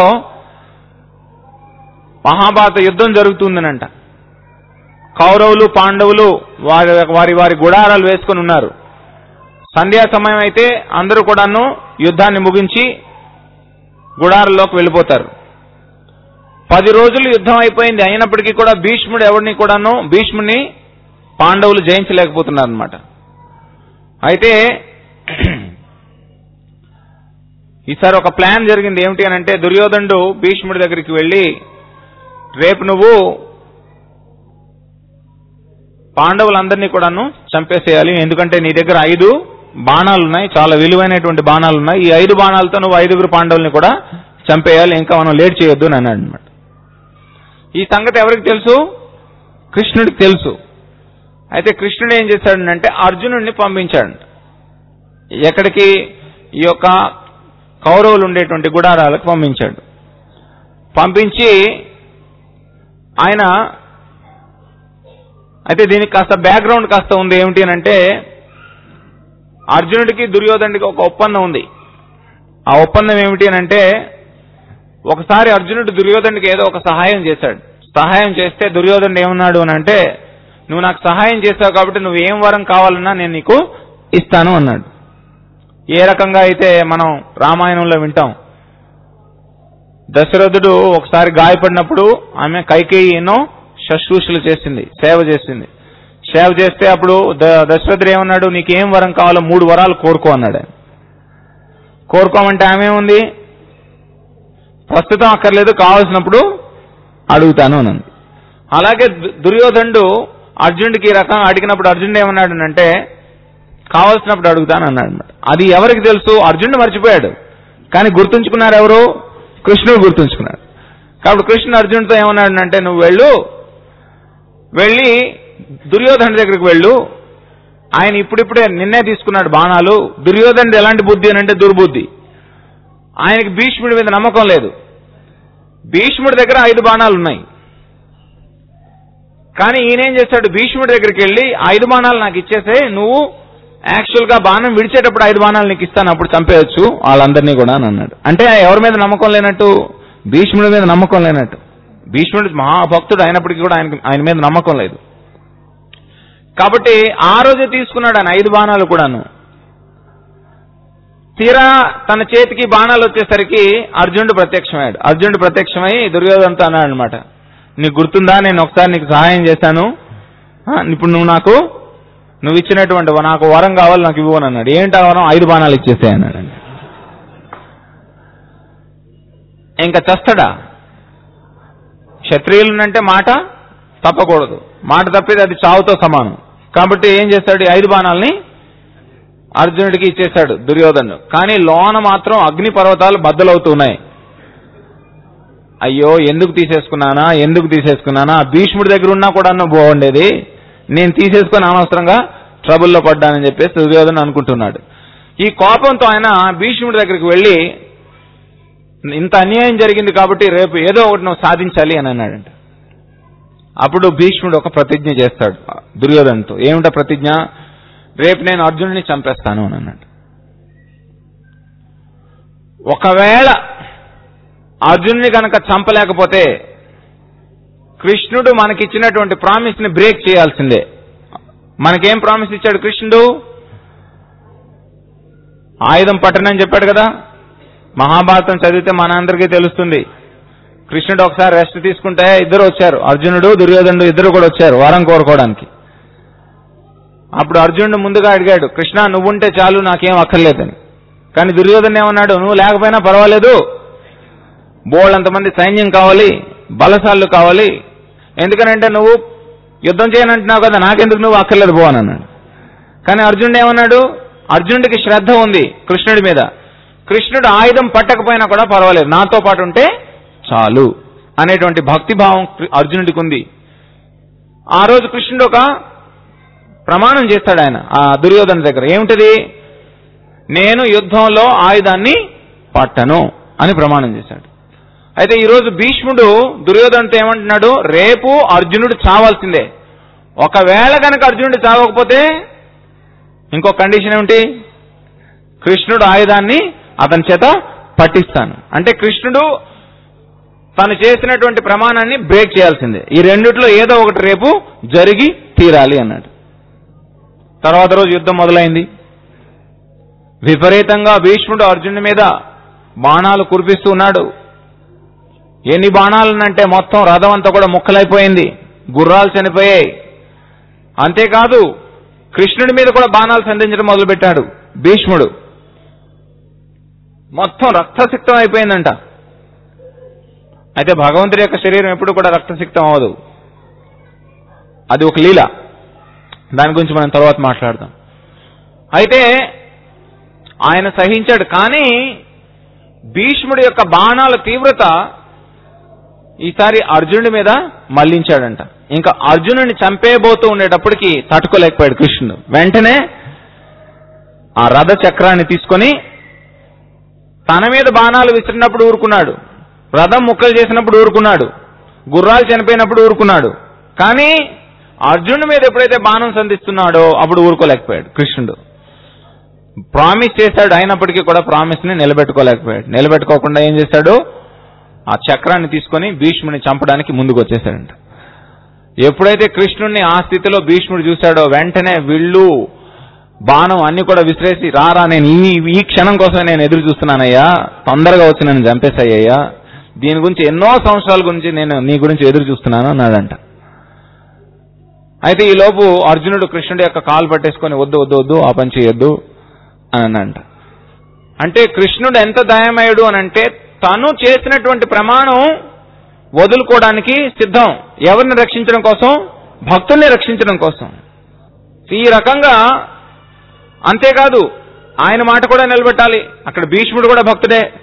మహాభారత యుద్ధం జరుగుతుందనంట. కౌరవులు పాండవులు వారి వారి వారి గుడారాలు వేసుకుని ఉన్నారు. సంధ్యా సమయం అయితే అందరూ కూడాను యుద్ధాన్ని ముగించి గుడారంలోకి వెళ్ళిపోతారు. పది రోజులు యుద్ధం అయిపోయింది, అయినప్పటికీ కూడా భీష్ముడు ఎవరిని కూడాను భీష్ముడిని పాండవులు జయించలేకపోతున్నారు అనమాట. అయితే ఈసారి ఒక ప్లాన్ జరిగింది. ఏమిటి అని అంటే, దుర్యోధనుడు భీష్ముడి దగ్గరికి వెళ్ళి, రేపు నువ్వు పాండవులందరినీ కూడాను చంపేసేయాలి, ఎందుకంటే నీ దగ్గర ఐదు బాణాలు ఉన్నాయి, చాలా విలువైనటువంటి బాణాలు ఉన్నాయి, ఈ ఐదు బాణాలతో నువ్వు ఐదుగురు పాండవుల్ని కూడా చంపేయాలి, ఇంకా మనం లేట్ చేయొద్దు అని అన్నాడు అనమాట. ఈ సంగతి ఎవరికి తెలుసు? కృష్ణుడికి తెలుసు. అయితే కృష్ణుడు ఏం చేశాడంటే అర్జునుడిని పంపించాడు. ఎక్కడికి? ఈ యొక్క కౌరవులు ఉండేటువంటి గుడారాలకు పంపించాడు. పంపించి ఆయన, అయితే దీనికి కాస్త బ్యాక్గ్రౌండ్ కాస్త ఉంది. ఏమిటి అని అంటే, అర్జునుడికి దుర్యోధనుడికి ఒక ఒప్పందం ఉంది. ఆ ఒప్పందం ఏమిటి అని అంటే, ఒకసారి అర్జునుడు దుర్యోధనుడికి ఏదో ఒక సహాయం చేశాడు. సహాయం చేస్తే దుర్యోధనుడు ఏమన్నాడు అని అంటే, నువ్వు నాకు సహాయం చేశావు కాబట్టి నువ్వు ఏం వరం కావాలన్నా నేను నీకు ఇస్తాను అన్నాడు. ఏ రకంగా అయితే మనం రామాయణంలో వింటాం, దశరథుడు ఒకసారి గాయపడినప్పుడు ఆమె కైకేయి ఎన్నో శుశ్రూషలు చేసింది, సేవ చేసింది. సేవ చేస్తే అప్పుడు దశరథుడు ఏమన్నాడు, నీకేం వరం కావాలో మూడు వరాలు కోరుకో అన్నాడు. కోరుకోమంటే ఆమె ఏముంది, ప్రస్తుతం అక్కర్లేదు, కావాల్సినప్పుడు అడుగుతాను అన్నది. అలాగే దుర్యోధనుడు అర్జునుడికి ఈ రకంగా అడిగినప్పుడు అర్జునుడు ఏమన్నాడు అంటే, కావాల్సినప్పుడు అడుగుతాను అన్నాడు. అది ఎవరికి తెలుసు? అర్జునుడు మర్చిపోయాడు, కానీ గుర్తుంచుకున్నారు ఎవరు? కృష్ణుడు గుర్తుంచుకున్నాడు. కాబట్టి కృష్ణుడు అర్జునుడితో ఏమన్నాడు అంటే, నువ్వు వెళ్ళు, వెళ్ళి దుర్యోధను దగ్గరికి వెళ్ళు, ఆయన ఇప్పుడిప్పుడే నిన్నే తీసుకున్నాడు బాణాలు. దుర్యోధనుడు ఎలాంటి బుద్ధి అని అంటే దుర్బుద్ధి. ఆయనకి భీష్ముడి మీద నమ్మకం లేదు. భీష్ముడి దగ్గర ఐదు బాణాలు ఉన్నాయి. కానీ ఈయనేం చేశాడు, భీష్ముడి దగ్గరికి వెళ్ళి ఐదు బాణాలు నాకు ఇచ్చేసే, నువ్వు యాక్చువల్ గా బాణం విడిచేటప్పుడు ఐదు బాణాలు నీకు ఇస్తాను, అప్పుడు చంపేయచ్చు వాళ్ళందరినీ కూడా అని అన్నాడు. అంటే ఎవరి మీద నమ్మకం లేనట్టు, భీష్ముడి మీద నమ్మకం లేనట్టు. భీష్ముడు మహాభక్తుడు అయినప్పటికీ కూడా ఆయన ఆయన మీద నమ్మకం లేదు. కాబట్టి ఆ రోజే తీసుకున్నాడు ఆయన ఐదు బాణాలు కూడాను. తీరా తన చేతికి బాణాలు వచ్చేసరికి అర్జునుడు ప్రత్యక్షమయ్యాడు. అర్జునుడు ప్రత్యక్షమై దుర్యోధనతో అన్నాడు అనమాట, నీకు గుర్తుందా, నేను ఒకసారి నీకు సహాయం చేశాను, ఇప్పుడు నువ్వు నాకు నువ్వు ఇచ్చినటువంటి నాకు వరం కావాలి, నాకు ఇవ్వను అన్నాడు. ఏంటి ఆ వరం? ఐదు బాణాలు ఇచ్చేసాయి అన్నాడు. ఇంకా చస్తాడా? క్షత్రియులునంటే మాట తప్పకూడదు, మాట తప్పేది అది చావుతో సమానం. కాబట్టి ఏం చేస్తాడు, ఐదు బాణాలని అర్జునుడికి ఇచ్చేశాడు దుర్యోధను. కానీ లోన మాత్రం అగ్ని పర్వతాలు బద్దలవుతున్నాయి. అయ్యో ఎందుకు తీసేసుకున్నానా ఎందుకు తీసేసుకున్నానా భీష్ముడి దగ్గర ఉన్నా కూడా బాగుండేది, నేను తీసేసుకుని అనవసరంగా ట్రబుల్లో పడ్డానని చెప్పేసి దుర్యోధను అనుకుంటున్నాడు. ఈ కోపంతో ఆయన భీష్ముడి దగ్గరికి వెళ్ళి, ఇంత అన్యాయం జరిగింది కాబట్టి రేపు ఏదో ఒకటి నువ్వు సాధించాలి అని అన్నాడంట. అప్పుడు భీష్ముడు ఒక ప్రతిజ్ఞ చేస్తాడు దుర్యోధనతో. ఏమిటా ప్రతిజ్ఞ? రేపు నేను అర్జునుడిని చంపేస్తాను అని అన్నాడు. ఒకవేళ అర్జునుడిని కనుక చంపలేకపోతే కృష్ణుడు మనకిచ్చినటువంటి ప్రామిస్ ని బ్రేక్ చేయాల్సిందే. మనకేం ప్రామిస్ ఇచ్చాడు కృష్ణుడు? ఆయుధం పట్టనని చెప్పాడు కదా. మహాభారతం చదివితే మనందరికీ తెలుస్తుంది. కృష్ణుడు ఒకసారి రెస్ట్ తీసుకుంటే ఇద్దరు వచ్చారు, అర్జునుడు దుర్యోధనుడు ఇద్దరు కూడా వచ్చారు వరం కోరుకోవడానికి. అప్పుడు అర్జునుడు ముందుగా అడిగాడు, కృష్ణ నువ్వుంటే చాలు నాకేం అక్కర్లేదని. కానీ దుర్యోధను ఏమన్నాడు, నువ్వు లేకపోయినా పర్వాలేదు, బోళ్ళంతమంది సైన్యం కావాలి, బలశాలు కావాలి, ఎందుకనంటే నువ్వు యుద్ధం చేయనంటున్నావు కదా, నాకెందుకు నువ్వు అక్కర్లేదు పో అని అన్నాడు. కానీ అర్జునుడు ఏమన్నాడు, అర్జునుడికి శ్రద్ధ ఉంది కృష్ణుడి మీద. కృష్ణుడు ఆయుధం పట్టకపోయినా కూడా పర్వాలేదు, నాతో పాటు ఉంటే చాలు అనేటువంటి భక్తిభావం అర్జునుడికి ఉంది. ఆ రోజు కృష్ణుడు ఒక ప్రమాణం చేస్తాడు ఆయన ఆ దుర్యోధన దగ్గర. ఏమిటది? నేను యుద్ధంలో ఆయుధాన్ని పట్టను అని ప్రమాణం చేశాడు. అయితే ఈరోజు భీష్ముడు దుర్యోధనతో ఏమంటున్నాడు, రేపు అర్జునుడు చావాల్సిందే. ఒకవేళ కనుక అర్జునుడు చావకపోతే ఇంకో కండిషన్ ఏమిటి? కృష్ణుడు ఆయుధాన్ని అతని చేత పట్టిస్తాను. అంటే కృష్ణుడు తను చేసినటువంటి ప్రమాణాన్ని బ్రేక్ చేయాల్సిందే. ఈ రెండిట్లో ఏదో ఒకటి రేపు జరిగి తీరాలి అన్నాడు. తర్వాత రోజు యుద్ధం మొదలైంది. విపరీతంగా భీష్ముడు అర్జునుడి మీద బాణాలు కురిపిస్తూ ఉన్నాడు. ఎన్ని బాణాలనంటే మొత్తం రథం అంతా కూడా ముక్కలైపోయింది, గుర్రాలు చనిపోయాయి. అంతేకాదు కృష్ణుడి మీద కూడా బాణాలు సంధించడం మొదలుపెట్టాడు భీష్ముడు. మొత్తం రక్తసిక్తం అయిపోయిందంట. అయితే భగవంతుడి యొక్క శరీరం ఎప్పుడు కూడా రక్తసిక్తం అవ్వదు, అది ఒక లీల. దాని గురించి మనం తర్వాత మాట్లాడదాం. అయితే ఆయన సహించాడు. కానీ భీష్ముడి యొక్క బాణాల తీవ్రత ఈసారి అర్జునుడి మీద మళ్లించాడంట. ఇంకా అర్జునుడిని చంపేయబోతూ ఉండేటప్పటికి తట్టుకోలేకపోయాడు కృష్ణుడు. వెంటనే ఆ రథ చక్రాన్ని తీసుకొని తన మీద బాణాలు విసిరినప్పుడు ఊరుకున్నాడు, రథం ముక్కలు చేసినప్పుడు ఊరుకున్నాడు, గుర్రాలు చనిపోయినప్పుడు ఊరుకున్నాడు. కానీ అర్జునుడి మీద ఎప్పుడైతే బాణం సంధిస్తున్నాడో అప్పుడు ఊరుకోలేకపోయాడు కృష్ణుడు. ప్రామిస్ చేశాడు, అయినప్పటికీ కూడా ప్రామిస్ ని నిలబెట్టుకోలేకపోయాడు. నిలబెట్టుకోకుండా ఏం చేశాడు, ఆ చక్రాన్ని తీసుకొని భీష్ముడిని చంపడానికి ముందుకు వచ్చేశాడంట. ఎప్పుడైతే కృష్ణుడిని ఆ స్థితిలో భీష్ముడు చూశాడో వెంటనే విళ్ళు బాణం అన్ని కూడా విసిరేసి, రారా నేను ఈ ఈ క్షణం కోసం నేను ఎదురు చూస్తున్నానయ్యా, తొందరగా వచ్చి నన్ను చంపేశాయ్యా, దీని గురించి ఎన్నో సంవత్సరాల గురించి నేను నీ గురించి ఎదురు చూస్తున్నాను అన్నాడంట. అయితే ఈ లోపు అర్జునుడు కృష్ణుడి యొక్క కాలు పట్టేసుకొని వద్దు వద్దు వద్దు ఆ పని చేయొద్దు అని అన్నంట. అంటే కృష్ణుడు ఎంత దయమయుడు అని అంటే తను చేసినటువంటి ప్రమాణం వదులుకోవడానికి సిద్ధం. ఎవరిని రక్షించడం కోసం? భక్తుల్ని రక్షించడం కోసం. ఈ రకంగా అంతేకాదు ఆయన మాట కూడా నిలబెట్టాలి. అక్కడ భీష్ముడు కూడా భక్తుడే,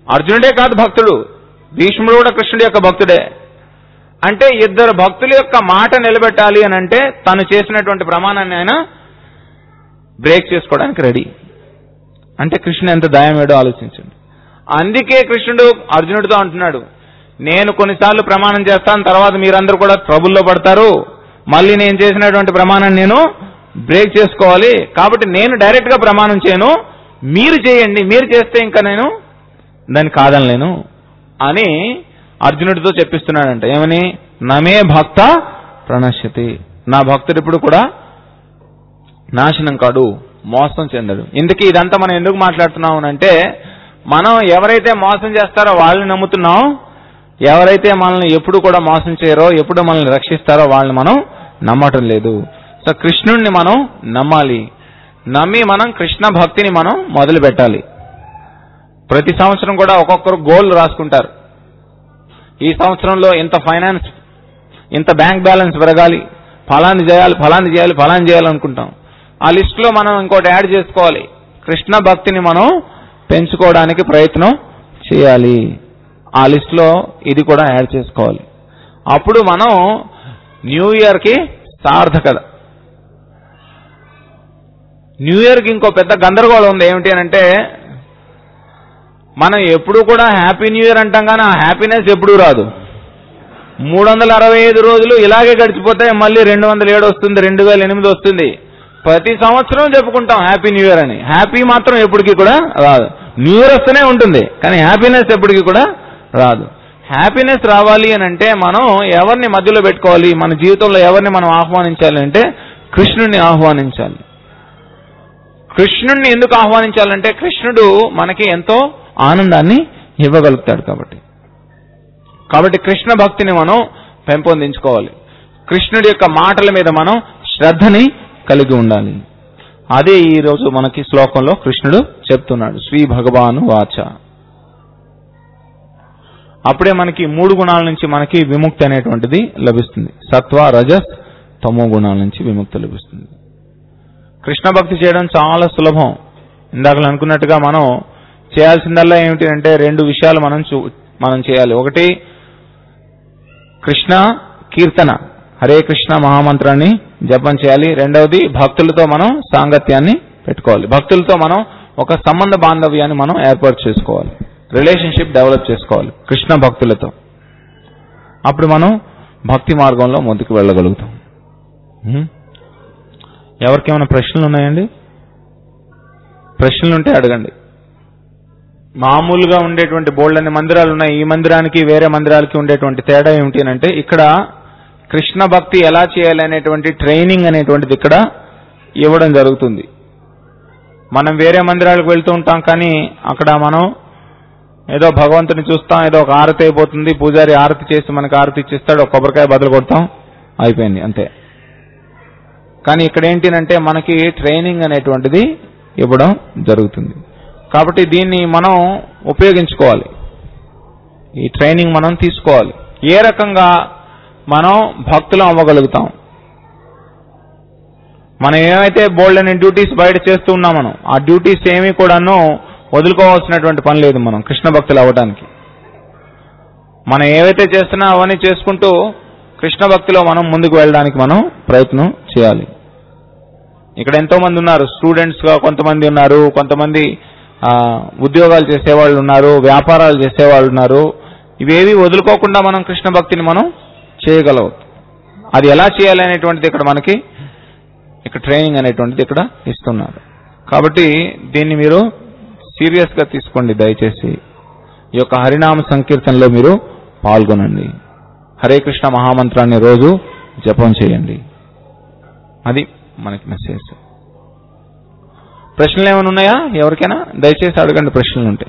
అర్జునుడే కాదు భక్తుడు, భీష్ముడు కూడా కృష్ణుడి యొక్క భక్తుడే. అంటే ఇద్దరు భక్తుల యొక్క మాట నిలబెట్టాలి అని అంటే తను చేసినటువంటి ప్రమాణాన్ని ఆయన బ్రేక్ చేసుకోవడానికి రెడీ. అంటే కృష్ణుడు ఎంత దయమేడో ఆలోచించండి. అందుకే కృష్ణుడు అర్జునుడితో అంటున్నాడు, నేను కొన్నిసార్లు ప్రమాణం చేస్తాను, తర్వాత మీరందరూ కూడా ట్రబుల్లో పడతారు, మళ్ళీ నేను చేసినటువంటి ప్రమాణాన్ని నేను బ్రేక్ చేసుకోవాలి, కాబట్టి నేను డైరెక్ట్ గా ప్రమాణం చేయను, మీరు చేయండి, మీరు చేస్తే ఇంకా నేను దాన్ని కాదనలేను అని అర్జునుడితో చెప్పిస్తున్నాడంట. ఏమని? నమే భక్త ప్రణశ్యతి, నా భక్తుడు ఇప్పుడు కూడా నాశనం కాడు, మోసం చెందడు. ఇందుకే ఇదంతా మనం ఎందుకు మాట్లాడుతున్నాం అంటే, మనం ఎవరైతే మోసం చేస్తారో వాళ్ళని నమ్ముతున్నాం, ఎవరైతే మనల్ని ఎప్పుడు కూడా మోసం చేయరో, ఎప్పుడు మనల్ని రక్షిస్తారో వాళ్ళని మనం నమ్మటం లేదు. సో కృష్ణుడిని మనం నమ్మాలి, నమ్మి మనం కృష్ణ భక్తిని మనం మొదలు పెట్టాలి. ప్రతి సంవత్సరం కూడా ఒక్కొక్కరు గోల్ రాసుకుంటారు. ఈ సంవత్సరంలో ఇంత ఫైనాన్స్, ఇంత బ్యాంక్ బ్యాలెన్స్ పెరగాలి, ఫలాన్ని చేయాలి ఫలాన్ని చేయాలి ఫలాన్ని చేయాలనుకుంటాం. ఆ లిస్టులో మనం ఇంకోటి యాడ్ చేసుకోవాలి, కృష్ణ భక్తిని మనం పెంచుకోవడానికి ప్రయత్నం చేయాలి. ఆ లిస్టులో ఇది కూడా యాడ్ చేసుకోవాలి. అప్పుడు మనం న్యూ ఇయర్కి సార్థకత. న్యూ ఇయర్కి ఇంకో పెద్ద గందరగోళం ఉంది. ఏమిటి అని అంటే, మనం ఎప్పుడు కూడా హ్యాపీ న్యూ ఇయర్ అంటాం కానీ ఆ హ్యాపీనెస్ ఎప్పుడూ రాదు. మూడు వందల అరవై ఐదు రోజులు ఇలాగే గడిచిపోతాయి, మళ్ళీ రెండు వందల ఏడు వస్తుంది, రెండు వేల ఎనిమిది వస్తుంది. ప్రతి సంవత్సరం చెప్పుకుంటాం హ్యాపీ న్యూ ఇయర్ అని, హ్యాపీ మాత్రం ఎప్పటికీ కూడా రాదు. న్యూ ఇయర్ వస్తూనే ఉంటుంది కానీ హ్యాపీనెస్ ఎప్పటికీ కూడా రాదు. హ్యాపీనెస్ రావాలి అని అంటే మనం ఎవరిని మధ్యలో పెట్టుకోవాలి, మన జీవితంలో ఎవరిని మనం ఆహ్వానించాలి అంటే కృష్ణుడిని ఆహ్వానించాలి. కృష్ణుడిని ఎందుకు ఆహ్వానించాలంటే కృష్ణుడు మనకి ఎంతో ఆనందాన్ని ఇవ్వగలుగుతాడు కాబట్టి. కాబట్టి కృష్ణ భక్తిని మనం పెంపొందించుకోవాలి. కృష్ణుడి యొక్క మాటల మీద మనం శ్రద్ధని కలిగి ఉండాలి. అదే ఈ రోజు మనకి శ్లోకంలో కృష్ణుడు చెప్తున్నాడు, శ్రీ భగవాను వాచ. అప్పుడే మనకి మూడు గుణాల నుంచి మనకి విముక్తి అనేటువంటిది లభిస్తుంది. సత్వ, రజస్, తమో గుణాల నుంచి విముక్తి లభిస్తుంది. కృష్ణ భక్తి చేయడం చాలా సులభం. ఇందాక అనుకున్నట్టుగా మనం చేయాల్సిందల్లా ఏమిటి అంటే రెండు విషయాలు మనం చూ మనం చేయాలి. ఒకటి కృష్ణ కీర్తన, హరే కృష్ణ మహామంత్రాన్ని జపం చేయాలి. రెండవది భక్తులతో మనం సాంగత్యాన్ని పెట్టుకోవాలి. భక్తులతో మనం ఒక సంబంధ బాంధవ్యాన్ని మనం ఏర్పాటు చేసుకోవాలి, రిలేషన్షిప్ డెవలప్ చేసుకోవాలి కృష్ణ భక్తులతో. అప్పుడు మనం భక్తి మార్గంలో ముందుకు వెళ్ళగలుగుతాం. ఎవరికేమైనా ప్రశ్నలు ఉన్నాయండి? ప్రశ్నలు ఉంటే అడగండి. మామూలుగా ఉండేటువంటి బోల్డ్ అనే మందిరాలు ఉన్నాయి. ఈ మందిరానికి వేరే మందిరాలకి ఉండేటువంటి తేడా ఏమిటి అంటే, ఇక్కడ కృష్ణ భక్తి ఎలా చేయాలి అనేటువంటి ట్రైనింగ్ అనేటువంటిది ఇక్కడ ఇవ్వడం జరుగుతుంది. మనం వేరే మందిరాలకు వెళ్తూ ఉంటాం కానీ అక్కడ మనం ఏదో భగవంతుని చూస్తాం, ఏదో ఒక ఆరతి అయిపోతుంది, పూజారి ఆరతి చేసి మనకు ఆరతి ఇచ్చిస్తాడు, ఒక కొబ్బరికాయ బదులు కొడతాం, అయిపోయింది అంతే. కానీ ఇక్కడ ఏంటి అంటే మనకి ట్రైనింగ్ అనేటువంటిది ఇవ్వడం జరుగుతుంది. కాబట్టి దీన్ని మనం ఉపయోగించుకోవాలి, ఈ ట్రైనింగ్ మనం తీసుకోవాలి. ఏ రకంగా మనం భక్తులం అవ్వగలుగుతాం? మనం ఏమైతే బోల్డ్ అనే డ్యూటీస్ బయట చేస్తూ ఉన్నాం, మనం ఆ డ్యూటీస్ ఏమీ కూడాను వదులుకోవాల్సినటువంటి పని లేదు మనం కృష్ణ భక్తులు అవ్వడానికి. మనం ఏవైతే చేస్తున్నా అవన్నీ చేసుకుంటూ కృష్ణ భక్తిలో మనం ముందుకు వెళ్ళడానికి మనం ప్రయత్నం చేయాలి. ఇక్కడ ఎంతో మంది ఉన్నారు, స్టూడెంట్స్ గా కొంతమంది ఉన్నారు, కొంతమంది ఉద్యోగాలు చేసేవాళ్ళు ఉన్నారు, వ్యాపారాలు చేసేవాళ్ళు ఉన్నారు. ఇవేవి వదులుకోకుండా మనం కృష్ణ భక్తిని మనం చేయగలవు. అది ఎలా చేయాలి అనేటువంటిది ఇక్కడ మనకి ఇక్కడ ట్రైనింగ్ అనేటువంటిది ఇక్కడ ఇస్తున్నారు. కాబట్టి దీన్ని మీరు సీరియస్ గా తీసుకోండి దయచేసి. ఈ యొక్క హరినామ సంకీర్తనలో మీరు పాల్గొనండి. హరే కృష్ణ మహామంత్రాన్ని రోజు జపం చేయండి. అది మనకి మెసేజ్. ప్రశ్నలు ఏమైనా ఉన్నాయా ఎవరికైనా? దయచేసి అడగండి ప్రశ్నలు ఉంటే.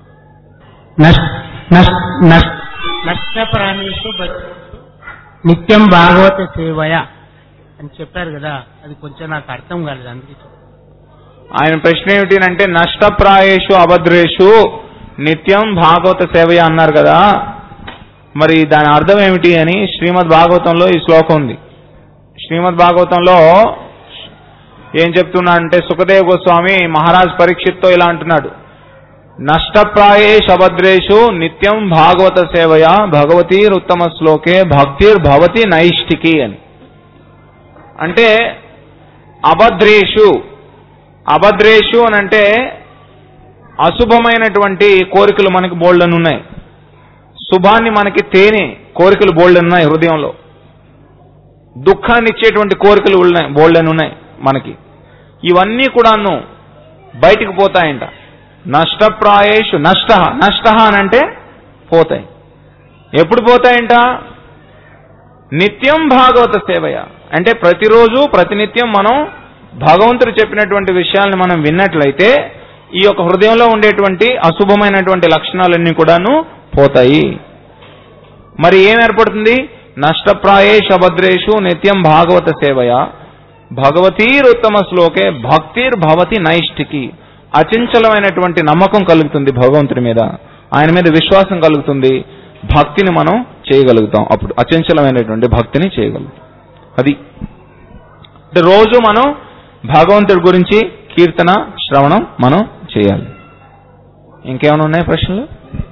నష్టప్రాణేషు నిత్యం భాగవత సేవయ అని చెప్పారు కదా, అది కొంచెం నాకు అర్థం కాలేదు, అందుకే. ఆయన ప్రశ్న ఏమిటి అంటే, నష్టప్రాయేషు అభద్రేషు నిత్యం భాగవత సేవయ అన్నారు కదా, మరి దాని అర్థం ఏమిటి అని శ్రీమద్ భాగవతంలో ఈ శ్లోకం ఉంది. శ్రీమద్ భాగవతంలో ఏం చెప్తున్నా అంటే, సుఖదేవ్ గోస్వామి మహారాజ్ పరీక్షిత్తో ఇలా అంటున్నాడు, నష్టప్రాయేషు అభద్రేషు నిత్యం భాగవత సేవయా భగవతీరుత్తమ శ్లోకే భక్తిర్భవతి నైష్టికి అని. అంటే అభద్రేషు, అభద్రేషు అని అంటే అశుభమైనటువంటి కోరికలు మనకి బోల్డన్ ఉన్నాయి, శుభాన్ని మనకి తేనె కోరికలు బోల్డన్ ఉన్నాయి, హృదయంలో దుఃఖాన్ని ఇచ్చేటువంటి కోరికలు ఉన్నాయి బోల్డన్ ఉన్నాయి మనకి. ఇవన్నీ కూడాను బయటికి పోతాయంట. నష్టప్రాయేషు నష్ట, నష్ట అని అంటే పోతాయి. ఎప్పుడు పోతాయంట? నిత్యం భాగవత సేవయ అంటే ప్రతిరోజు ప్రతినిత్యం మనం భగవంతుడు చెప్పినటువంటి విషయాలను మనం విన్నట్లయితే ఈ యొక్క హృదయంలో ఉండేటువంటి అశుభమైనటువంటి లక్షణాలన్నీ కూడాను పోతాయి. మరి ఏం ఏర్పడుతుంది? నష్టప్రాయేషు అభద్రేషు నిత్యం భాగవత సేవయ భగవతీరుత్తమ శ్లోకే భక్తిర్భవతి నైష్టికి. అచంచలమైనటువంటి నమ్మకం కలుగుతుంది భగవంతుడి మీద, ఆయన మీద విశ్వాసం కలుగుతుంది, భక్తిని మనం చేయగలుగుతాం. అప్పుడు అచంచలమైనటువంటి భక్తిని చేయగలుగుతాం. అది అంటే రోజు మనం భగవంతుడి గురించి కీర్తన శ్రవణం మనం చేయాలి. ఇంకేమైనా ఉన్నాయి ప్రశ్నలు?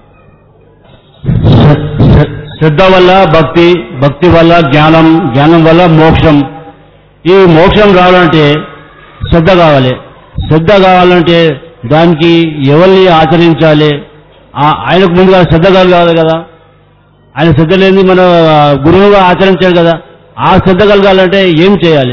శ్రద్ధ వల్ల భక్తి, భక్తి వల్ల జ్ఞానం, జ్ఞానం వల్ల మోక్షం. ఈ మోక్షం కావాలంటే శ్రద్ధ కావాలి. శ్రద్ధ కావాలంటే దానికి ఎవరిని ఆచరించాలి? ఆయనకు ముందుగా శ్రద్ధ కలగాలి కదా. ఆయన శ్రద్ధ లేని మన గురువుగా ఆచరించాలి కదా. ఆ శ్రద్ధ కలగాలంటే ఏం చేయాలి?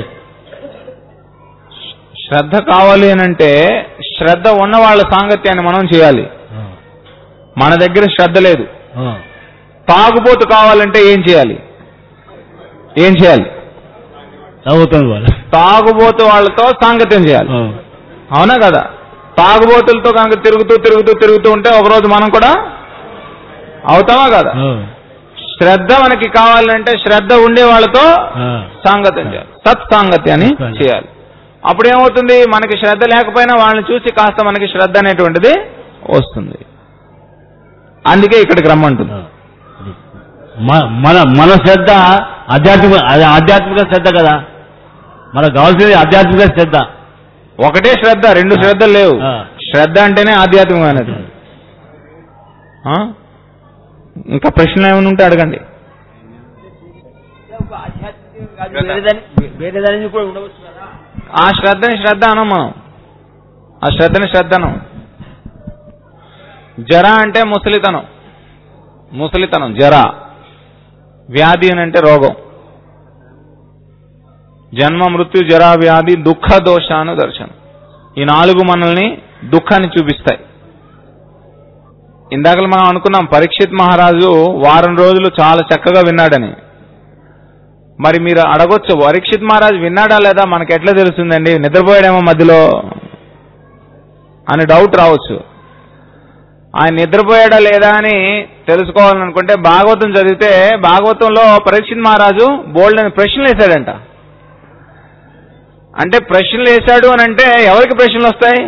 శ్రద్ధ కావాలి అని అంటే శ్రద్ధ ఉన్న వాళ్ళ సాంగత్యాన్ని మనం చేయాలి. మన దగ్గర శ్రద్ధ లేదు, తాగుబోతు కావాలంటే ఏం చేయాలి? ఏం చేయాలి? తాగుతాను వాళ్ళు తాగుబోతు వాళ్ళతో సాంగత్యం చేయాలి. అవునా కదా? తాగుబోతులతో కనుక తిరుగుతూ తిరుగుతూ తిరుగుతూ ఉంటే ఒకరోజు మనం కూడా అవుతామా కదా? శ్రద్ధ మనకి కావాలంటే శ్రద్ధ ఉండే వాళ్ళతో సాంగత్యం చేయాలి, సత్సాంగత్యాన్ని చేయాలి. అప్పుడు ఏమవుతుంది? మనకి శ్రద్ధ లేకపోయినా వాళ్ళని చూసి కాస్త మనకి శ్రద్ధ అనేటువంటిది వస్తుంది. అందుకే ఇక్కడికి రమ్మంటుంది. మన మన శ్రద్ధ ఆధ్యాత్మిక ఆధ్యాత్మిక శ్రద్ధ కదా. మనకు కావాల్సింది ఆధ్యాత్మిక శ్రద్ధ. ఒకటే శ్రద్ధ, రెండు శ్రద్ధలు లేవు. శ్రద్ధ అంటేనే ఆధ్యాత్మికమైనది. ఇంకా ప్రశ్నలు ఏమైనా ఉంటే అడగండి. ఆ శ్రద్ధని శ్రద్ధ అనం మనం, ఆ శ్రద్ధని శ్రద్ధ అనం. జర అంటే ముసలితనం, ముసలితనం జర. వ్యాధి అని అంటే రోగం. జన్మ మృత్యు జరా వ్యాధి దుఃఖ దోషాను దర్శనం. ఈ నాలుగు మనల్ని దుఃఖాన్ని చూపిస్తాయి. ఇందాక మనం అనుకున్నాం పరీక్షిత్ మహారాజు వారం రోజులు చాలా చక్కగా విన్నాడని. మరి మీరు అడగొచ్చు, పరీక్షిత్ మహారాజు విన్నాడా లేదా మనకి ఎట్లా తెలుస్తుందండి, నిద్రపోయాడేమో మధ్యలో అని డౌట్ రావచ్చు. ఆయన నిద్రపోయాడా లేదా అని తెలుసుకోవాలనుకుంటే భాగవతం చదివితే భాగవతంలో పరీక్షిత్ మహారాజు బోల్డ్ అని ప్రశ్నలు వేశాడంట. అంటే ప్రశ్నలు వేశాడు అని అంటే ఎవరికి ప్రశ్నలు వస్తాయి?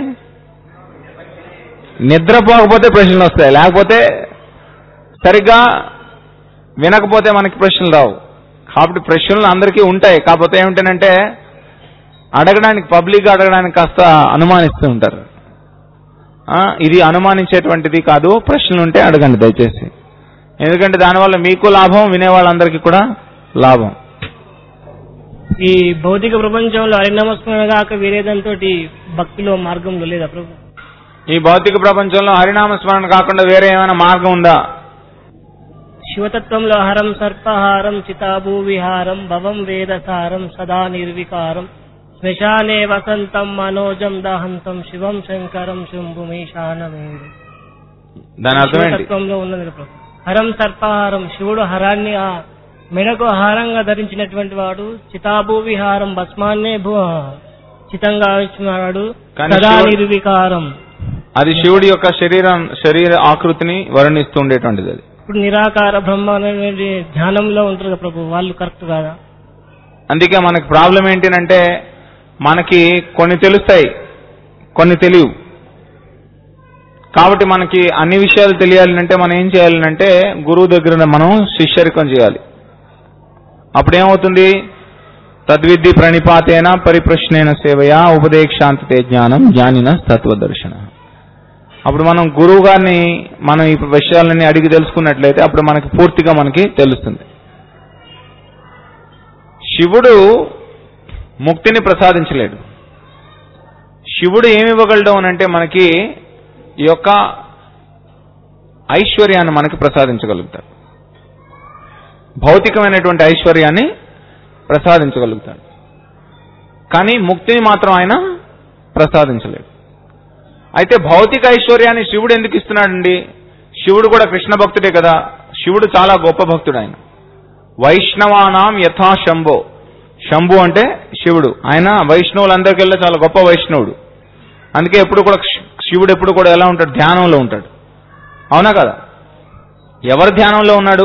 నిద్రపోకపోతే ప్రశ్నలు వస్తాయి, లేకపోతే సరిగ్గా వినకపోతే మనకి ప్రశ్నలు రావు. కాబట్టి ప్రశ్నలు అందరికీ ఉంటాయి. కాకపోతే ఏమిటంటే అడగడానికి, పబ్లిక్గా అడగడానికి కాస్త అనుమానిస్తూ ఉంటారు. ఇది అనుమానించేటువంటిది కాదు, ప్రశ్నలు ఉంటే అడగండి దయచేసి. ఎందుకంటే దానివల్ల మీకు లాభం, వినేవాళ్ళందరికీ కూడా లాభం. ఈ భౌతిక ప్రపంచంలో హరినామస్మరణ కాక వేరే దాంతో భక్తిలో మార్గంలో లేదా ప్రభు? ఈ భౌతిక ప్రపంచంలో హరినామస్మరణ కాకుండా వేరే ఏమైనా మార్గం ఉందా? శివతత్వంలో హరం సర్పహారం చితాభూ విహారం భవం వేదసారం సదా నిర్వికారం శ్మశానే వసంతం మనోజం దహంతం శివం శంకరం శంభుమీశానమేడు. దాని అర్థం ఏంటి? తత్వంలో ఉన్నది ప్రభు. హరం సర్పహారం, శివుడు హరాన్ని మెడకు ఆహారంగా ధరించినటువంటి వాడు. చితాభూ విహారం, భస్మాన్నే భూ చితంగా ఇచ్చినాడు. సదా నిర్వికారం, అది శివుడి యొక్క శరీరం శరీర ఆకృతిని వర్ణిస్తూ ఉండేటువంటిది. అది ఇప్పుడు నిరాకార బ్రహ్మ అనేది ధ్యానంలో ఉంటారు కదా ప్రభు, వాళ్ళు కరెక్ట్ కాదా? అందుకే మనకి ప్రాబ్లం ఏంటంటే మనకి కొన్ని తెలుస్తాయి, కొన్ని తెలియవు. కాబట్టి మనకి అన్ని విషయాలు తెలియాలంటే మనం ఏం చేయాలంటే గురువు దగ్గర మనం శిష్యరికం చేయాలి. అప్పుడేమవుతుంది? తద్విద్ధి ప్రణిపాతేన పరిప్రశ్నేన సేవయా ఉపదేశాంతతే జ్ఞానం జ్ఞానిన తత్వదర్శన. అప్పుడు మనం గురువు గారిని మనం ఈ విషయాలన్నీ అడిగి తెలుసుకున్నట్లయితే అప్పుడు మనకి పూర్తిగా మనకి తెలుస్తుంది. శివుడు ముక్తిని ప్రసాదించలేడు. శివుడు ఏమి ఇవ్వగలడు అని అంటే మనకి ఈ యొక్క ఐశ్వర్యాన్ని మనకి ప్రసాదించగలుగుతాడు, భౌతికమైనటువంటి ఐశ్వర్యాన్ని ప్రసాదించగలుగుతాడు. కానీ ముక్తిని మాత్రం ఆయన ప్రసాదించలేడు. అయితే భౌతిక ఐశ్వర్యాన్ని శివుడు ఎందుకు ఇస్తున్నాడండి? శివుడు కూడా కృష్ణ భక్తుడే కదా. శివుడు చాలా గొప్ప భక్తుడు. ఆయన వైష్ణవానాం యథా శంభో. శంభు అంటే శివుడు. ఆయన వైష్ణవులందరికెల్లా చాలా గొప్ప వైష్ణవుడు. అందుకే ఎప్పుడు కూడా శివుడు ఎప్పుడు కూడా ఎలా ఉంటాడు? ధ్యానంలో ఉంటాడు. అవునా కదా? ఎవరు ధ్యానంలో ఉన్నాడు?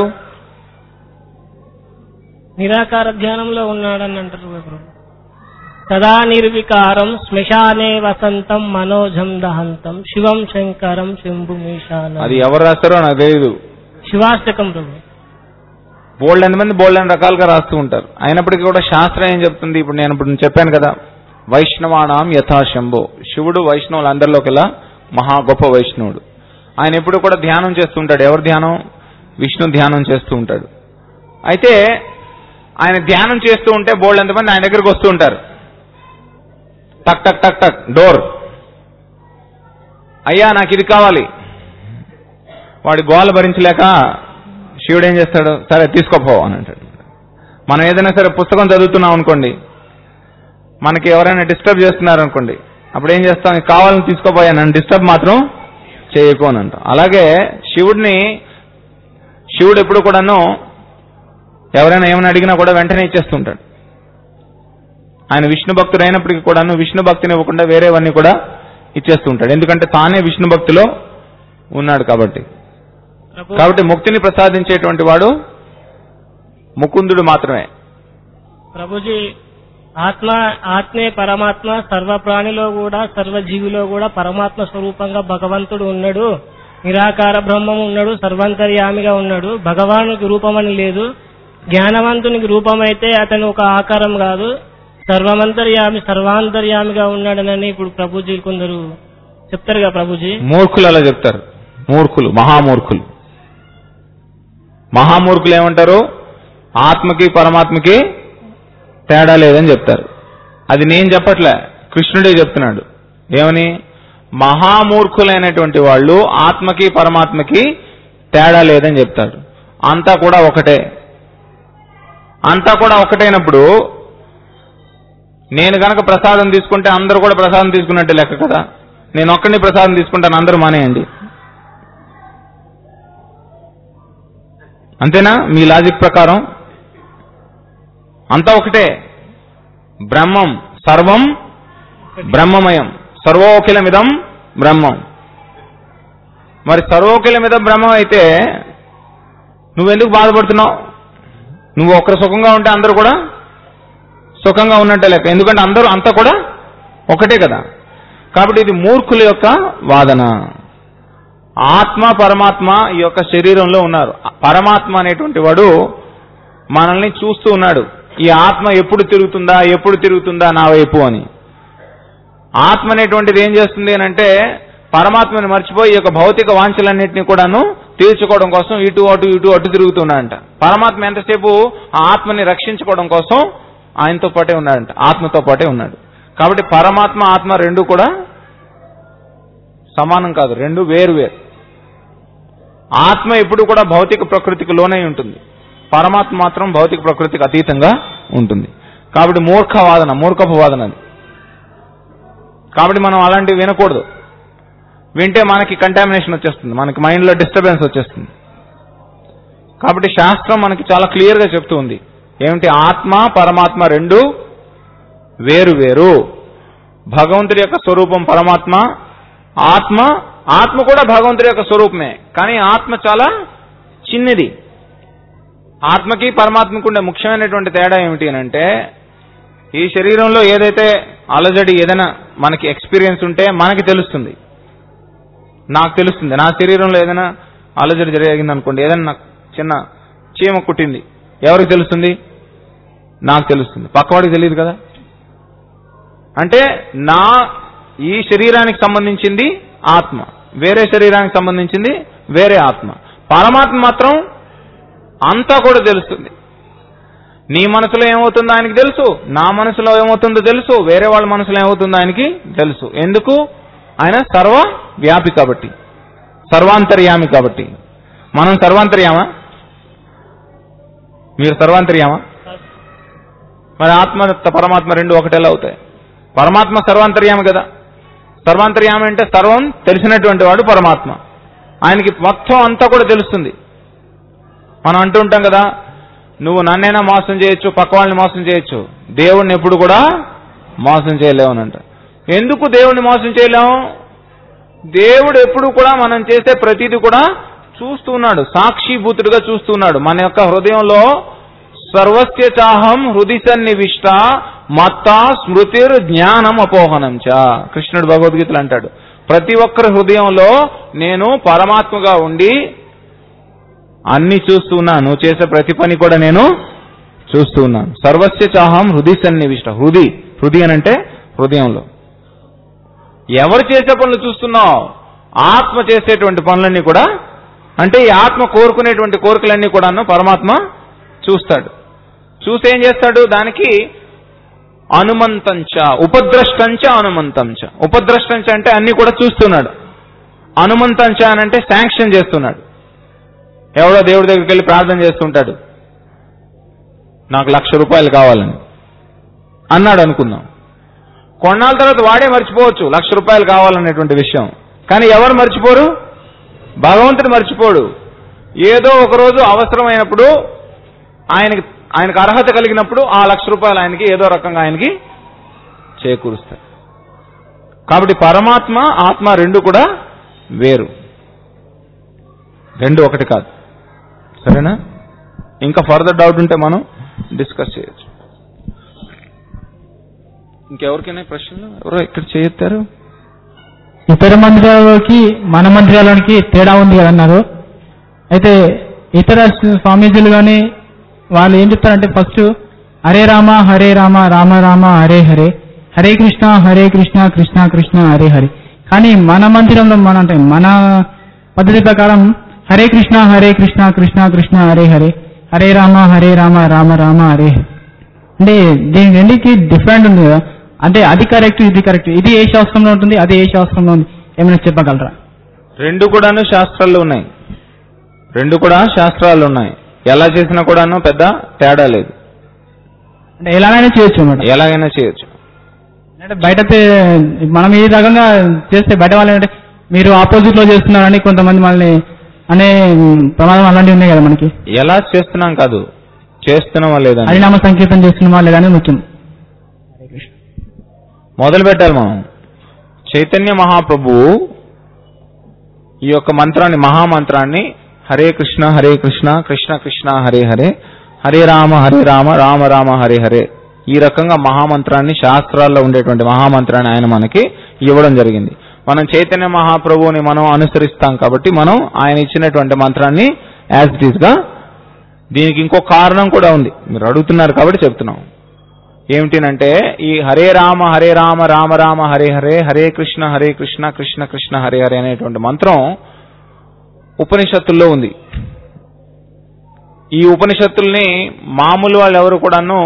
నిరాకార ధ్యానంలో ఉన్నాడని అంటారు. సదా నిర్వికారం శ్మశానే వసంతం మనోజం దహంతం శివం శంకరం శంభుమీశానం. అది ఎవరు రాస్తారో నాకు తెలియదు. శివాష్టకం ప్రభు. బోల్డ్ మంది బోల్డ్ రకాలుగా రాస్తూ ఉంటారు. అయినప్పటికీ కూడా శాస్త్రం ఏం చెప్తుంది? ఇప్పుడు నేను ఇప్పుడు చెప్పాను కదా, వైష్ణవానాం యథా శంభో. శివుడు వైష్ణవులు అందరిలోకెల్లా మహా గొప్ప వైష్ణవుడు. ఆయన ఎప్పుడు కూడా ధ్యానం చేస్తూ ఉంటాడు. ఎవరు ధ్యానం? విష్ణు ధ్యానం చేస్తూ ఉంటాడు. అయితే ఆయన ధ్యానం చేస్తూ ఉంటే బోల్డ్ ఎంతమంది ఆయన దగ్గరికి వస్తూ ఉంటారు. టక్ టక్ టక్ టక్ డోర్, అయ్యా నాకు ఇది కావాలి. వాడి గోల భరించలేక శివుడు ఏం చేస్తాడు? సరే తీసుకోపో అని అంటాడు. మనం ఏదైనా సరే పుస్తకం చదువుతున్నాం అనుకోండి, మనకి ఎవరైనా డిస్టర్బ్ చేస్తున్నారు అనుకోండి, అప్పుడు ఏం చేస్తాం? కావాలని తీసుకోపోయా, నన్ను డిస్టర్బ్ మాత్రం చేయకు అని అంటాం. అలాగే శివుడిని శివుడు ఎప్పుడు కూడాను ఎవరైనా ఏమైనా అడిగినా కూడా వెంటనే ఇచ్చేస్తుంటాడు. ఆయన విష్ణు భక్తుడు అయినప్పటికీ కూడాను విష్ణు భక్తిని ఇవ్వకుండా వేరేవన్నీ కూడా ఇచ్చేస్తూ ఉంటాడు. ఎందుకంటే తానే విష్ణు భక్తిలో ఉన్నాడు కాబట్టి. కాబట్టి ముక్తిని ప్రసాదించేటువంటి వాడు ముకుందుడు మాత్రమే. ప్రభుజీ, ఆత్మ ఆత్మే పరమాత్మ. సర్వ ప్రాణిలో కూడా సర్వజీవిలో కూడా పరమాత్మ స్వరూపంగా భగవంతుడు ఉన్నాడు. నిరాకార బ్రహ్మం ఉన్నాడు, సర్వాంతర్యామిగా ఉన్నాడు. భగవానునికి రూపమని లేదు. జ్ఞానవంతునికి రూపమైతే అతను ఒక ఆకారం కాదు, సర్వమంతర్యామి సర్వాంతర్యామిగా ఉన్నాడనని ఇప్పుడు ప్రభుజీ కొందరు చెప్తారుగా. ప్రభుజీ మూర్ఖులు అలా చెప్తారు. మూర్ఖులు, మహామూర్ఖులు. మహామూర్ఖులు ఏమంటారు? ఆత్మకి పరమాత్మకి తేడా లేదని చెప్తారు. అది నేను చెప్పట్లే, కృష్ణుడే చెప్తున్నాడు. ఏమని? మహామూర్ఖులైనటువంటి వాళ్ళు ఆత్మకి పరమాత్మకి తేడా లేదని చెప్తారు. అంతా కూడా ఒకటే. అంతా కూడా ఒకటైనప్పుడు నేను గనక ప్రసాదం తీసుకుంటే అందరూ కూడా ప్రసాదం తీసుకున్నట్టే లెక్క కదా. నేను ఒక్కడిని ప్రసాదం తీసుకుంటాను, అందరూ మానేయండి. అంతేనా? మీ లాజిక్ ప్రకారం అంతా ఒకటే. బ్రహ్మం సర్వం బ్రహ్మమయం, సర్వోఖిలమిదం బ్రహ్మం. మరి సర్వోఖిలమిదం బ్రహ్మం అయితే నువ్వెందుకు బాధపడుతున్నావు? నువ్వు ఒక్కరు సుఖంగా ఉంటే అందరూ కూడా సుఖంగా ఉన్నట్టే లెక్క. ఎందుకంటే అందరూ అంతా కూడా ఒకటే కదా. కాబట్టి ఇది మూర్ఖుల యొక్క వాదన. ఆత్మ పరమాత్మ ఈ యొక్క శరీరంలో ఉన్నారు. పరమాత్మ అనేటువంటి వాడు మనల్ని చూస్తూ ఉన్నాడు. ఈ ఆత్మ ఎప్పుడు తిరుగుతుందా ఎప్పుడు తిరుగుతుందా నా వైపు అని. ఆత్మ అనేటువంటిది ఏం చేస్తుంది అని అంటే పరమాత్మని మర్చిపోయి ఈ యొక్క భౌతిక వాంఛలన్నింటినీ కూడాను తీర్చుకోవడం కోసం ఇటు అటు ఇటు అటు తిరుగుతున్నాడంట. పరమాత్మ ఎంతసేపు ఆ ఆత్మని రక్షించుకోవడం కోసం ఆయనతో పాటే ఉన్నాడంట, ఆత్మతో పాటే ఉన్నాడు. కాబట్టి పరమాత్మ ఆత్మ రెండు కూడా సమానం కాదు, రెండు వేరు వేరు. ఆత్మ ఎప్పుడు కూడా భౌతిక ప్రకృతికి లోనై ఉంటుంది, పరమాత్మ మాత్రం భౌతిక ప్రకృతికి అతీతంగా ఉంటుంది. కాబట్టి మూర్ఖ వాదన, మూర్ఖపు వాదన అది. కాబట్టి మనం అలాంటివి వినకూడదు. వింటే మనకి కంటామినేషన్ వచ్చేస్తుంది, మనకి మైండ్లో డిస్టర్బెన్స్ వచ్చేస్తుంది. కాబట్టి శాస్త్రం మనకి చాలా క్లియర్గా చెప్తూ ఉంది ఏమిటి? ఆత్మ పరమాత్మ రెండు వేరు వేరు. భగవంతుడి యొక్క స్వరూపం పరమాత్మ, ఆత్మ ఆత్మ కూడా భగవంతుడి యొక్క స్వరూపమే. కానీ ఆత్మ చాలా చిన్నది. ఆత్మకి పరమాత్మకు ఉండే ముఖ్యమైనటువంటి తేడా ఏమిటి అని అంటే ఈ శరీరంలో ఏదైతే అలజడి ఏదైనా మనకి ఎక్స్పీరియన్స్ ఉంటే మనకి తెలుస్తుంది, నాకు తెలుస్తుంది. నా శరీరంలో ఏదైనా అలజడి జరిగింది అనుకోండి, ఏదైనా నాకు చిన్న చీమ కుట్టింది, ఎవరికి తెలుస్తుంది? నాకు తెలుస్తుంది, పక్కవాడికి తెలియదు కదా. అంటే నా ఈ శరీరానికి సంబంధించింది ఆత్మ, వేరే శరీరానికి సంబంధించింది వేరే ఆత్మ. పరమాత్మ మాత్రం అంతా కూడా తెలుస్తుంది. నీ మనసులో ఏమవుతుందో ఆయనకి తెలుసు, నా మనసులో ఏమవుతుందో తెలుసు, వేరే వాళ్ళ మనసులో ఏమవుతుందో ఆయనకి తెలుసు. ఎందుకు? ఆయన సర్వ వ్యాపి కాబట్టి, సర్వాంతర్యామి కాబట్టి. మనం సర్వాంతర్యామా? మీరు సర్వాంతర్యామా? మరి ఆత్మ పరమాత్మ రెండు ఒకటేలా అవుతాయి? పరమాత్మ సర్వాంతర్యామి కదా. సర్వాంతర్యామి అంటే సర్వం తెలిసినటువంటి వాడు పరమాత్మ. ఆయనకి మొత్తం అంతా కూడా తెలుస్తుంది. మనం అంటూ ఉంటాం కదా, నువ్వు నన్నైనా మోసం చేయొచ్చు, పక్క వాళ్ళని మోసం చేయొచ్చు, దేవుణ్ణి ఎప్పుడు కూడా మోసం చేయలేవు అని అంట. ఎందుకు దేవుణ్ణి మోసం చేయలేము? దేవుడు ఎప్పుడు కూడా మనం చేసే ప్రతిదీ కూడా చూస్తున్నాడు, సాక్షిభూతుడిగా చూస్తున్నాడు. మన యొక్క హృదయంలో సర్వస్య చాహం హృది సన్నివిష్ట మత్తా స్మృతిర్ జ్ఞానం అపోహనం చ. కృష్ణుడు భగవద్గీతలు అంటాడు, ప్రతి ఒక్కరి హృదయంలో నేను పరమాత్మగా ఉండి అన్ని చూస్తున్నాను, నువ్వు చేసే ప్రతి పని కూడా నేను చూస్తున్నాను. సర్వస్య చాహం హృది సన్నివిష్ట. హృది హృది అని అంటే హృదయంలో. ఎవరు చేసే పనులు చూస్తున్నావు? ఆత్మ చేసేటువంటి పనులన్నీ కూడా, అంటే ఈ ఆత్మ కోరుకునేటువంటి కోరికలన్నీ కూడాను పరమాత్మ చూస్తాడు. చూసి ఏం చేస్తాడు? దానికి అనుమంతంచ ఉపద్రష్టంచ అనుమంతంచ. ఉపద్రష్టంచ అంటే అన్ని కూడా చూస్తున్నాడు, అనుమంతంచ అని అంటే శాంక్షన్ చేస్తున్నాడు. ఎవడో దేవుడి దగ్గరికి వెళ్ళి ప్రార్థన చేస్తుంటాడు, నాకు లక్ష రూపాయలు కావాలని అన్నాడు అనుకుందాం. కొన్నాళ్ళ తర్వాత వాడే మర్చిపోవచ్చు లక్ష రూపాయలు కావాలనేటువంటి విషయం. కానీ ఎవరు మర్చిపోరు? భగవంతుడు మర్చిపోడు. ఏదో ఒకరోజు అవసరమైనప్పుడు ఆయనకి ఆయనకు అర్హత కలిగినప్పుడు ఆ లక్ష రూపాయలు ఆయనకి ఏదో రకంగా ఆయనకి చేకూరుస్తాయి. కాబట్టి పరమాత్మ ఆత్మ రెండు కూడా వేరు, రెండు ఒకటి కాదు. సరేనా? ఇంకా ఫర్దర్ డౌట్ ఉంటే మనం డిస్కస్ చేయొచ్చు. ఇంకెవరికైనా ప్రశ్నలు? ఎవరో ఇక్కడ చేయొత్తారు? ఇతర మందిరాలకి మన మందిరాలకి తేడా ఉంది కదన్నారు. అయితే ఇతర స్వామీజీలు కానీ వాళ్ళు ఏం చెప్తారంటే, ఫస్ట్ హరే రామ హరే రామ రామ రామ హరే హరే, హరే కృష్ణ హరే కృష్ణ కృష్ణ కృష్ణ హరే హరే. కానీ మన మందిరంలో మన అంటే మన పద్ధతి ప్రకారం హరే కృష్ణ హరే కృష్ణ కృష్ణ కృష్ణ హరే హరే, హరే రామ హరే రామ రామ రామ హరే హరే. అంటే దీని రెండుకి డిఫరెంట్ ఉంది కదా. అంటే అది కరెక్ట్, ఇది కరెక్ట్. ఇది ఏ శాస్త్రంలో ఉంటుంది, అది ఏ శాస్త్రంలో ఉంది, ఏమైనా చెప్పగలరా? రెండు కూడాను శాస్త్రాల్లో ఉన్నాయి, రెండు కూడా శాస్త్రాలు ఉన్నాయి. ఎలా చేసినా కూడాను పెద్ద తేడా లేదు. అంటే ఎలాగైనా చేయొచ్చు అన్నమాట. ఎలాగైనా చేయొచ్చు. అంటే బయట మనం ఈ రకంగా చేస్తే బయట వాళ్ళు అంటే మీరు ఆపోజిట్ లో చేస్తున్నారని కొంతమంది మనల్ని అనే ప్రమాదం అలాంటివి ఉన్నాయి కదా మనకి. ఎలా చేస్తున్నాం కాదు, చేస్తున్నామా లేదా, హరినామ సంకీర్తన చేస్తున్నామా లేదా అనేది ముఖ్యం. మొదలు పెట్టాలి మనం. చైతన్య మహాప్రభువు ఈ యొక్క మంత్రాన్ని, మహామంత్రాన్ని హరే కృష్ణ హరే కృష్ణ కృష్ణ కృష్ణ హరే హరే, హరే రామ హరే రామ రామ రామ హరే హరే, ఈ రకంగా మహామంత్రాన్ని, శాస్త్రాల్లో ఉండేటువంటి మహామంత్రాన్ని ఆయన మనకి ఇవ్వడం జరిగింది. మనం చైతన్య మహాప్రభువుని మనం అనుసరిస్తాం కాబట్టి మనం ఆయన ఇచ్చినటువంటి మంత్రాన్ని యాజ్ ఇట్ ఈస్ గా. దీనికి ఇంకో కారణం కూడా ఉంది, మీరు అడుగుతున్నారు కాబట్టి చెప్తున్నాం. ఏమిటినంటే, ఈ హరే రామ హరే రామ రామ రామ హరే హరే, హరే కృష్ణ హరే కృష్ణ కృష్ణ కృష్ణ హరే హరే అనేటువంటి మంత్రం ఉపనిషత్తుల్లో ఉంది. ఈ ఉపనిషత్తుల్ని మామూలు వాళ్ళు ఎవరు కూడాను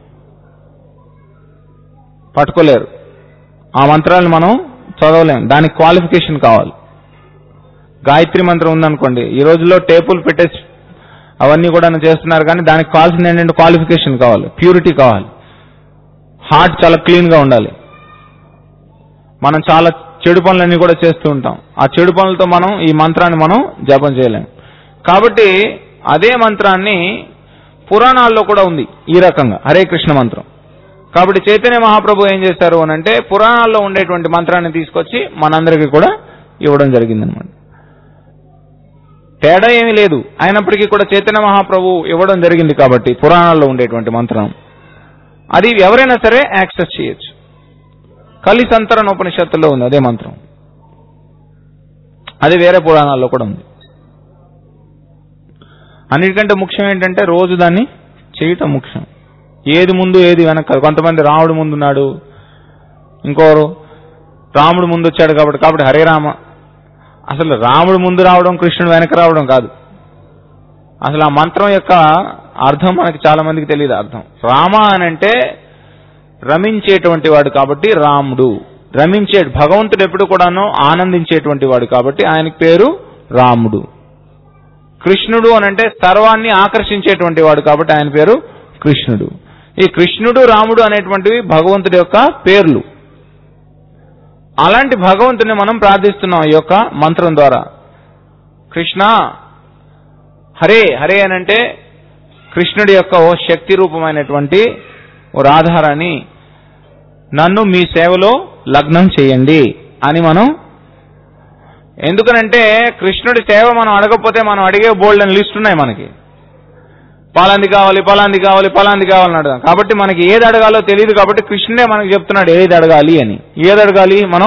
పట్టుకోలేరు. ఆ మంత్రాలను మనం చదవలేము, దానికి క్వాలిఫికేషన్ కావాలి. గాయత్రి మంత్రం ఉందనుకోండి, ఈ రోజుల్లో టేపులు పెట్టేసి అవన్నీ కూడా చేస్తున్నారు, కానీ దానికి కావాల్సింది ఏంటంటే క్వాలిఫికేషన్ కావాలి, ప్యూరిటీ కావాలి, హార్ట్ చాలా క్లీన్ గా ఉండాలి. మనం చాలా చెడు పనులన్నీ కూడా చేస్తూ ఉంటాం, ఆ చెడు పనులతో మనం ఈ మంత్రాన్ని మనం జపం చేయలేం. కాబట్టి అదే మంత్రాన్ని పురాణాల్లో కూడా ఉంది ఈ రకంగా, హరే కృష్ణ మంత్రం. కాబట్టి చైతన్య మహాప్రభు ఏం చేశారు అని అంటే, పురాణాల్లో ఉండేటువంటి మంత్రాన్ని తీసుకొచ్చి మనందరికీ కూడా ఇవ్వడం జరిగిందనమాట. తేడా ఏమీ లేదు, అయినప్పటికీ కూడా చైతన్య మహాప్రభు ఇవ్వడం జరిగింది కాబట్టి పురాణాల్లో ఉండేటువంటి మంత్రం అది ఎవరైనా సరే యాక్సెస్ చేయొచ్చు. కలి సంతరణ ఉపనిషత్తులో ఉంది అదే మంత్రం, అది వేరే పురాణాల్లో కూడా ఉంది. అన్నిటికంటే ముఖ్యం ఏంటంటే రోజు దాన్ని చేయటం ముఖ్యం. ఏది ముందు ఏది వెనక. కొంతమంది రాముడు ముందున్నాడు, ఇంకోరు రాముడు ముందు వచ్చాడు కాబట్టి కాబట్టి హరే రామ, అసలు రాముడు ముందు రావడం, కృష్ణుడు వెనక రావడం కాదు. అసలు ఆ మంత్రం యొక్క అర్థం మనకి చాలా మందికి తెలియదు. అర్థం రామ అని అంటే రమించేటువంటి వాడు కాబట్టి రాముడు. రమించే భగవంతుడు ఎప్పుడు కూడాను ఆనందించేటువంటి వాడు కాబట్టి ఆయనకి పేరు రాముడు. కృష్ణుడు అని అంటే సర్వాన్ని ఆకర్షించేటువంటి వాడు కాబట్టి ఆయన పేరు కృష్ణుడు. ఈ కృష్ణుడు రాముడు అనేటువంటివి భగవంతుడి యొక్క పేర్లు. అలాంటి భగవంతుని మనం ప్రార్థిస్తున్నాం ఈ యొక్క మంత్రం ద్వారా. కృష్ణ హరే హరే అని అంటే కృష్ణుడి యొక్క ఓ శక్తి రూపమైనటువంటి ఓ రాధారాణి నన్ను మీ సేవలో లగ్నం చేయండి అని మనం. ఎందుకనంటే కృష్ణుడి సేవ మనం అడగకపోతే మనం అడిగే బోల్డ్ అని లిస్ట్ ఉన్నాయి మనకి. పలాంది కావాలి, పలాంది కావాలి, పలాంది కావాలని అడగాం. కాబట్టి మనకి ఏది అడగాలో తెలియదు కాబట్టి కృష్ణుడే మనకి చెప్తున్నాడు ఏది అడగాలి అని. ఏది అడగాలి? మనం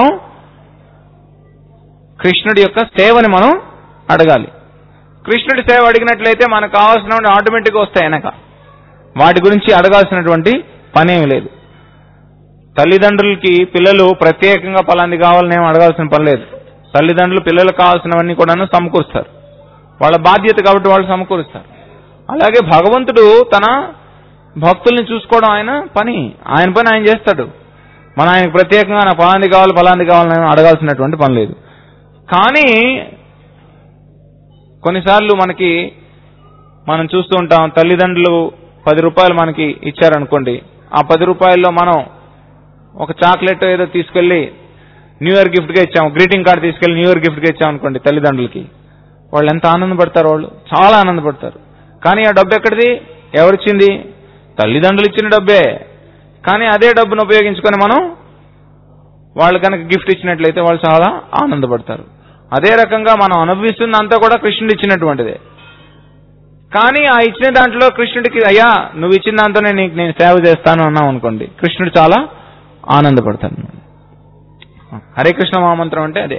కృష్ణుడి యొక్క సేవని మనం అడగాలి. కృష్ణుడి సేవ అడిగినట్లయితే మనకు కావాల్సిన ఆటోమేటిక్గా వస్తాయి వెనక. వాటి గురించి అడగాల్సినటువంటి పనేమి లేదు. తల్లిదండ్రులకి పిల్లలు ప్రత్యేకంగా పలాంది కావాలని ఏమి అడగాల్సిన పని లేదు. తల్లిదండ్రులు పిల్లలకు కావాల్సినవన్నీ కూడాను సమకూరుస్తారు. వాళ్ళ బాధ్యత కాబట్టి వాళ్ళు సమకూరుస్తారు. అలాగే భగవంతుడు తన భక్తుల్ని చూసుకోవడం ఆయన పని. ఆయన పని ఆయన చేస్తాడు. మన ఆయనకు ప్రత్యేకంగా నా పలాంది కావాలి పలాంది కావాలని అడగాల్సినటువంటి పని లేదు. కానీ కొన్నిసార్లు మనకి మనం చూస్తూ ఉంటాం, తల్లిదండ్రులు పది రూపాయలు మనకి ఇచ్చారనుకోండి, ఆ పది రూపాయల్లో మనం ఒక చాక్లెట్ ఏదో తీసుకెళ్లి న్యూ ఇయర్ గిఫ్ట్గా ఇచ్చాము, గ్రీటింగ్ కార్డు తీసుకెళ్లి న్యూ ఇయర్ గిఫ్ట్గా ఇచ్చాం అనుకోండి తల్లిదండ్రులకి. వాళ్ళు ఎంత ఆనందపడతారు, వాళ్ళు చాలా ఆనందపడతారు. కానీ ఆ డబ్బు ఎక్కడిది? ఎవరిచ్చింది? తల్లిదండ్రులు ఇచ్చిన డబ్బే. కానీ అదే డబ్బును ఉపయోగించుకొని మనం వాళ్ళు కనుక గిఫ్ట్ ఇచ్చినట్లయితే వాళ్ళు చాలా ఆనందపడతారు. అదే రకంగా మనం అనుభవిస్తున్నంతా కూడా కృష్ణుడు ఇచ్చినటువంటిదే. కానీ ఆ ఇచ్చిన దాంట్లో కృష్ణుడికి అయ్యా నువ్వు ఇచ్చిన దాంతోనే నీకు నేను సేవ చేస్తాను అన్నాం అనుకోండి, కృష్ణుడు చాలా ఆనందపడతాడు. హరే కృష్ణ మహామంత్రం అంటే అదే.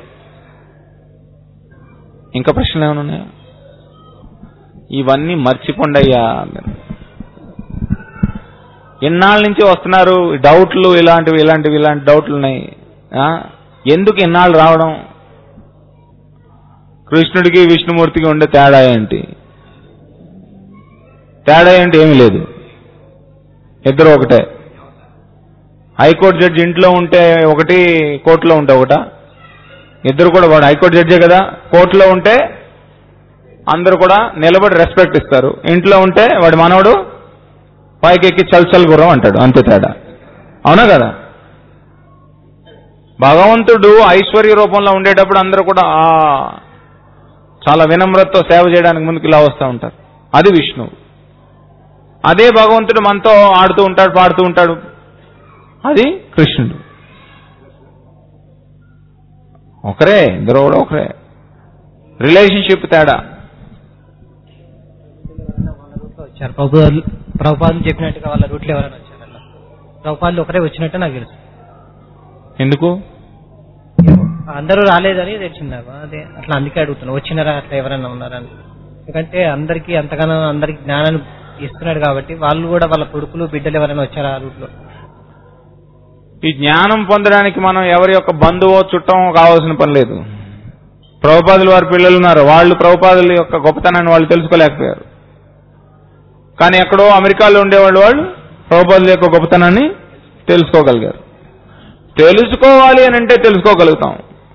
ఇంకా ప్రశ్నలు ఏమైనా ఉన్నాయా? ఇవన్నీ మర్చిపోండి అయ్యా. ఎన్నాళ్ళ నుంచి వస్తున్నారు డౌట్లు, ఇలాంటివి ఇలాంటివి ఇలాంటి డౌట్లు ఉన్నాయి. ఎందుకు ఎన్నాళ్ళు రావడం? కృష్ణుడికి విష్ణుమూర్తికి ఉండే తేడా ఏంటి? తేడా ఏంటి? ఏమీ లేదు, ఇద్దరు ఒకటే. హైకోర్టు జడ్జి ఇంట్లో ఉంటే ఒకటి, కోర్టులో ఉంటే ఒకటా? ఇద్దరు కూడా వాడు హైకోర్టు జడ్జే కదా. కోర్టులో ఉంటే అందరూ కూడా నిలబడి రెస్పెక్ట్ ఇస్తారు, ఇంట్లో ఉంటే వాడి మనవడు పైకెక్కి చల్ చల్ గుర్రం అంటాడు, అంతే తేడా. అవునా కదా? భగవంతుడు ఐశ్వర్య రూపంలో ఉండేటప్పుడు అందరూ కూడా ఆ చాలా వినమ్రతతో సేవ చేయడానికి ముందుకు ఇలా వస్తూ ఉంటారు. అది విష్ణువు. అదే భగవంతుడు మనతో ఆడుతూ ఉంటాడు, పాడుతూ ఉంటాడు, అది కృష్ణుడు. ఒకరే, ఇద్దరు కూడా ఒకరే. రిలేషన్షిప్ తేడా. వచ్చారు ప్రభుపాదులు ప్రభుపాదులు చెప్పినట్టుగా వాళ్ళ రూట్లో ఎవరైనా వచ్చారన్న? ప్రభుపాదులు ఒకరే వచ్చినట్టు నాకు తెలుసు. ఎందుకు అందరూ రాలేదని తెలిసింది నాకు. అదే అట్లా అందుకే అడుగుతున్నా, వచ్చినారా అట్లా ఎవరైనా ఉన్నారని. ఎందుకంటే అందరికీ అంతగానో అందరికి జ్ఞానాన్ని ఇస్తున్నాడు కాబట్టి వాళ్ళు కూడా వాళ్ళ కొడుకులు బిడ్డలు ఎవరైనా వచ్చారా ఆ రూట్లో? ఈ జ్ఞానం పొందడానికి మనం ఎవరి యొక్క బంధువో చుట్టమో కావాల్సిన పని లేదు. ప్రభుపాదులు వారి పిల్లలు ఉన్నారు, వాళ్ళు ప్రభుపాదుల యొక్క గొప్పతనాన్ని వాళ్ళు తెలుసుకోలేకపోయారు. కానీ ఎక్కడో అమెరికాలో ఉండేవాళ్ళు వాళ్ళు ప్రభుపాదుల యొక్క గొప్పతనాన్ని తెలుసుకోగలిగారు. తెలుసుకోవాలి అని అంటే తెలుసుకోగలుగుతాం.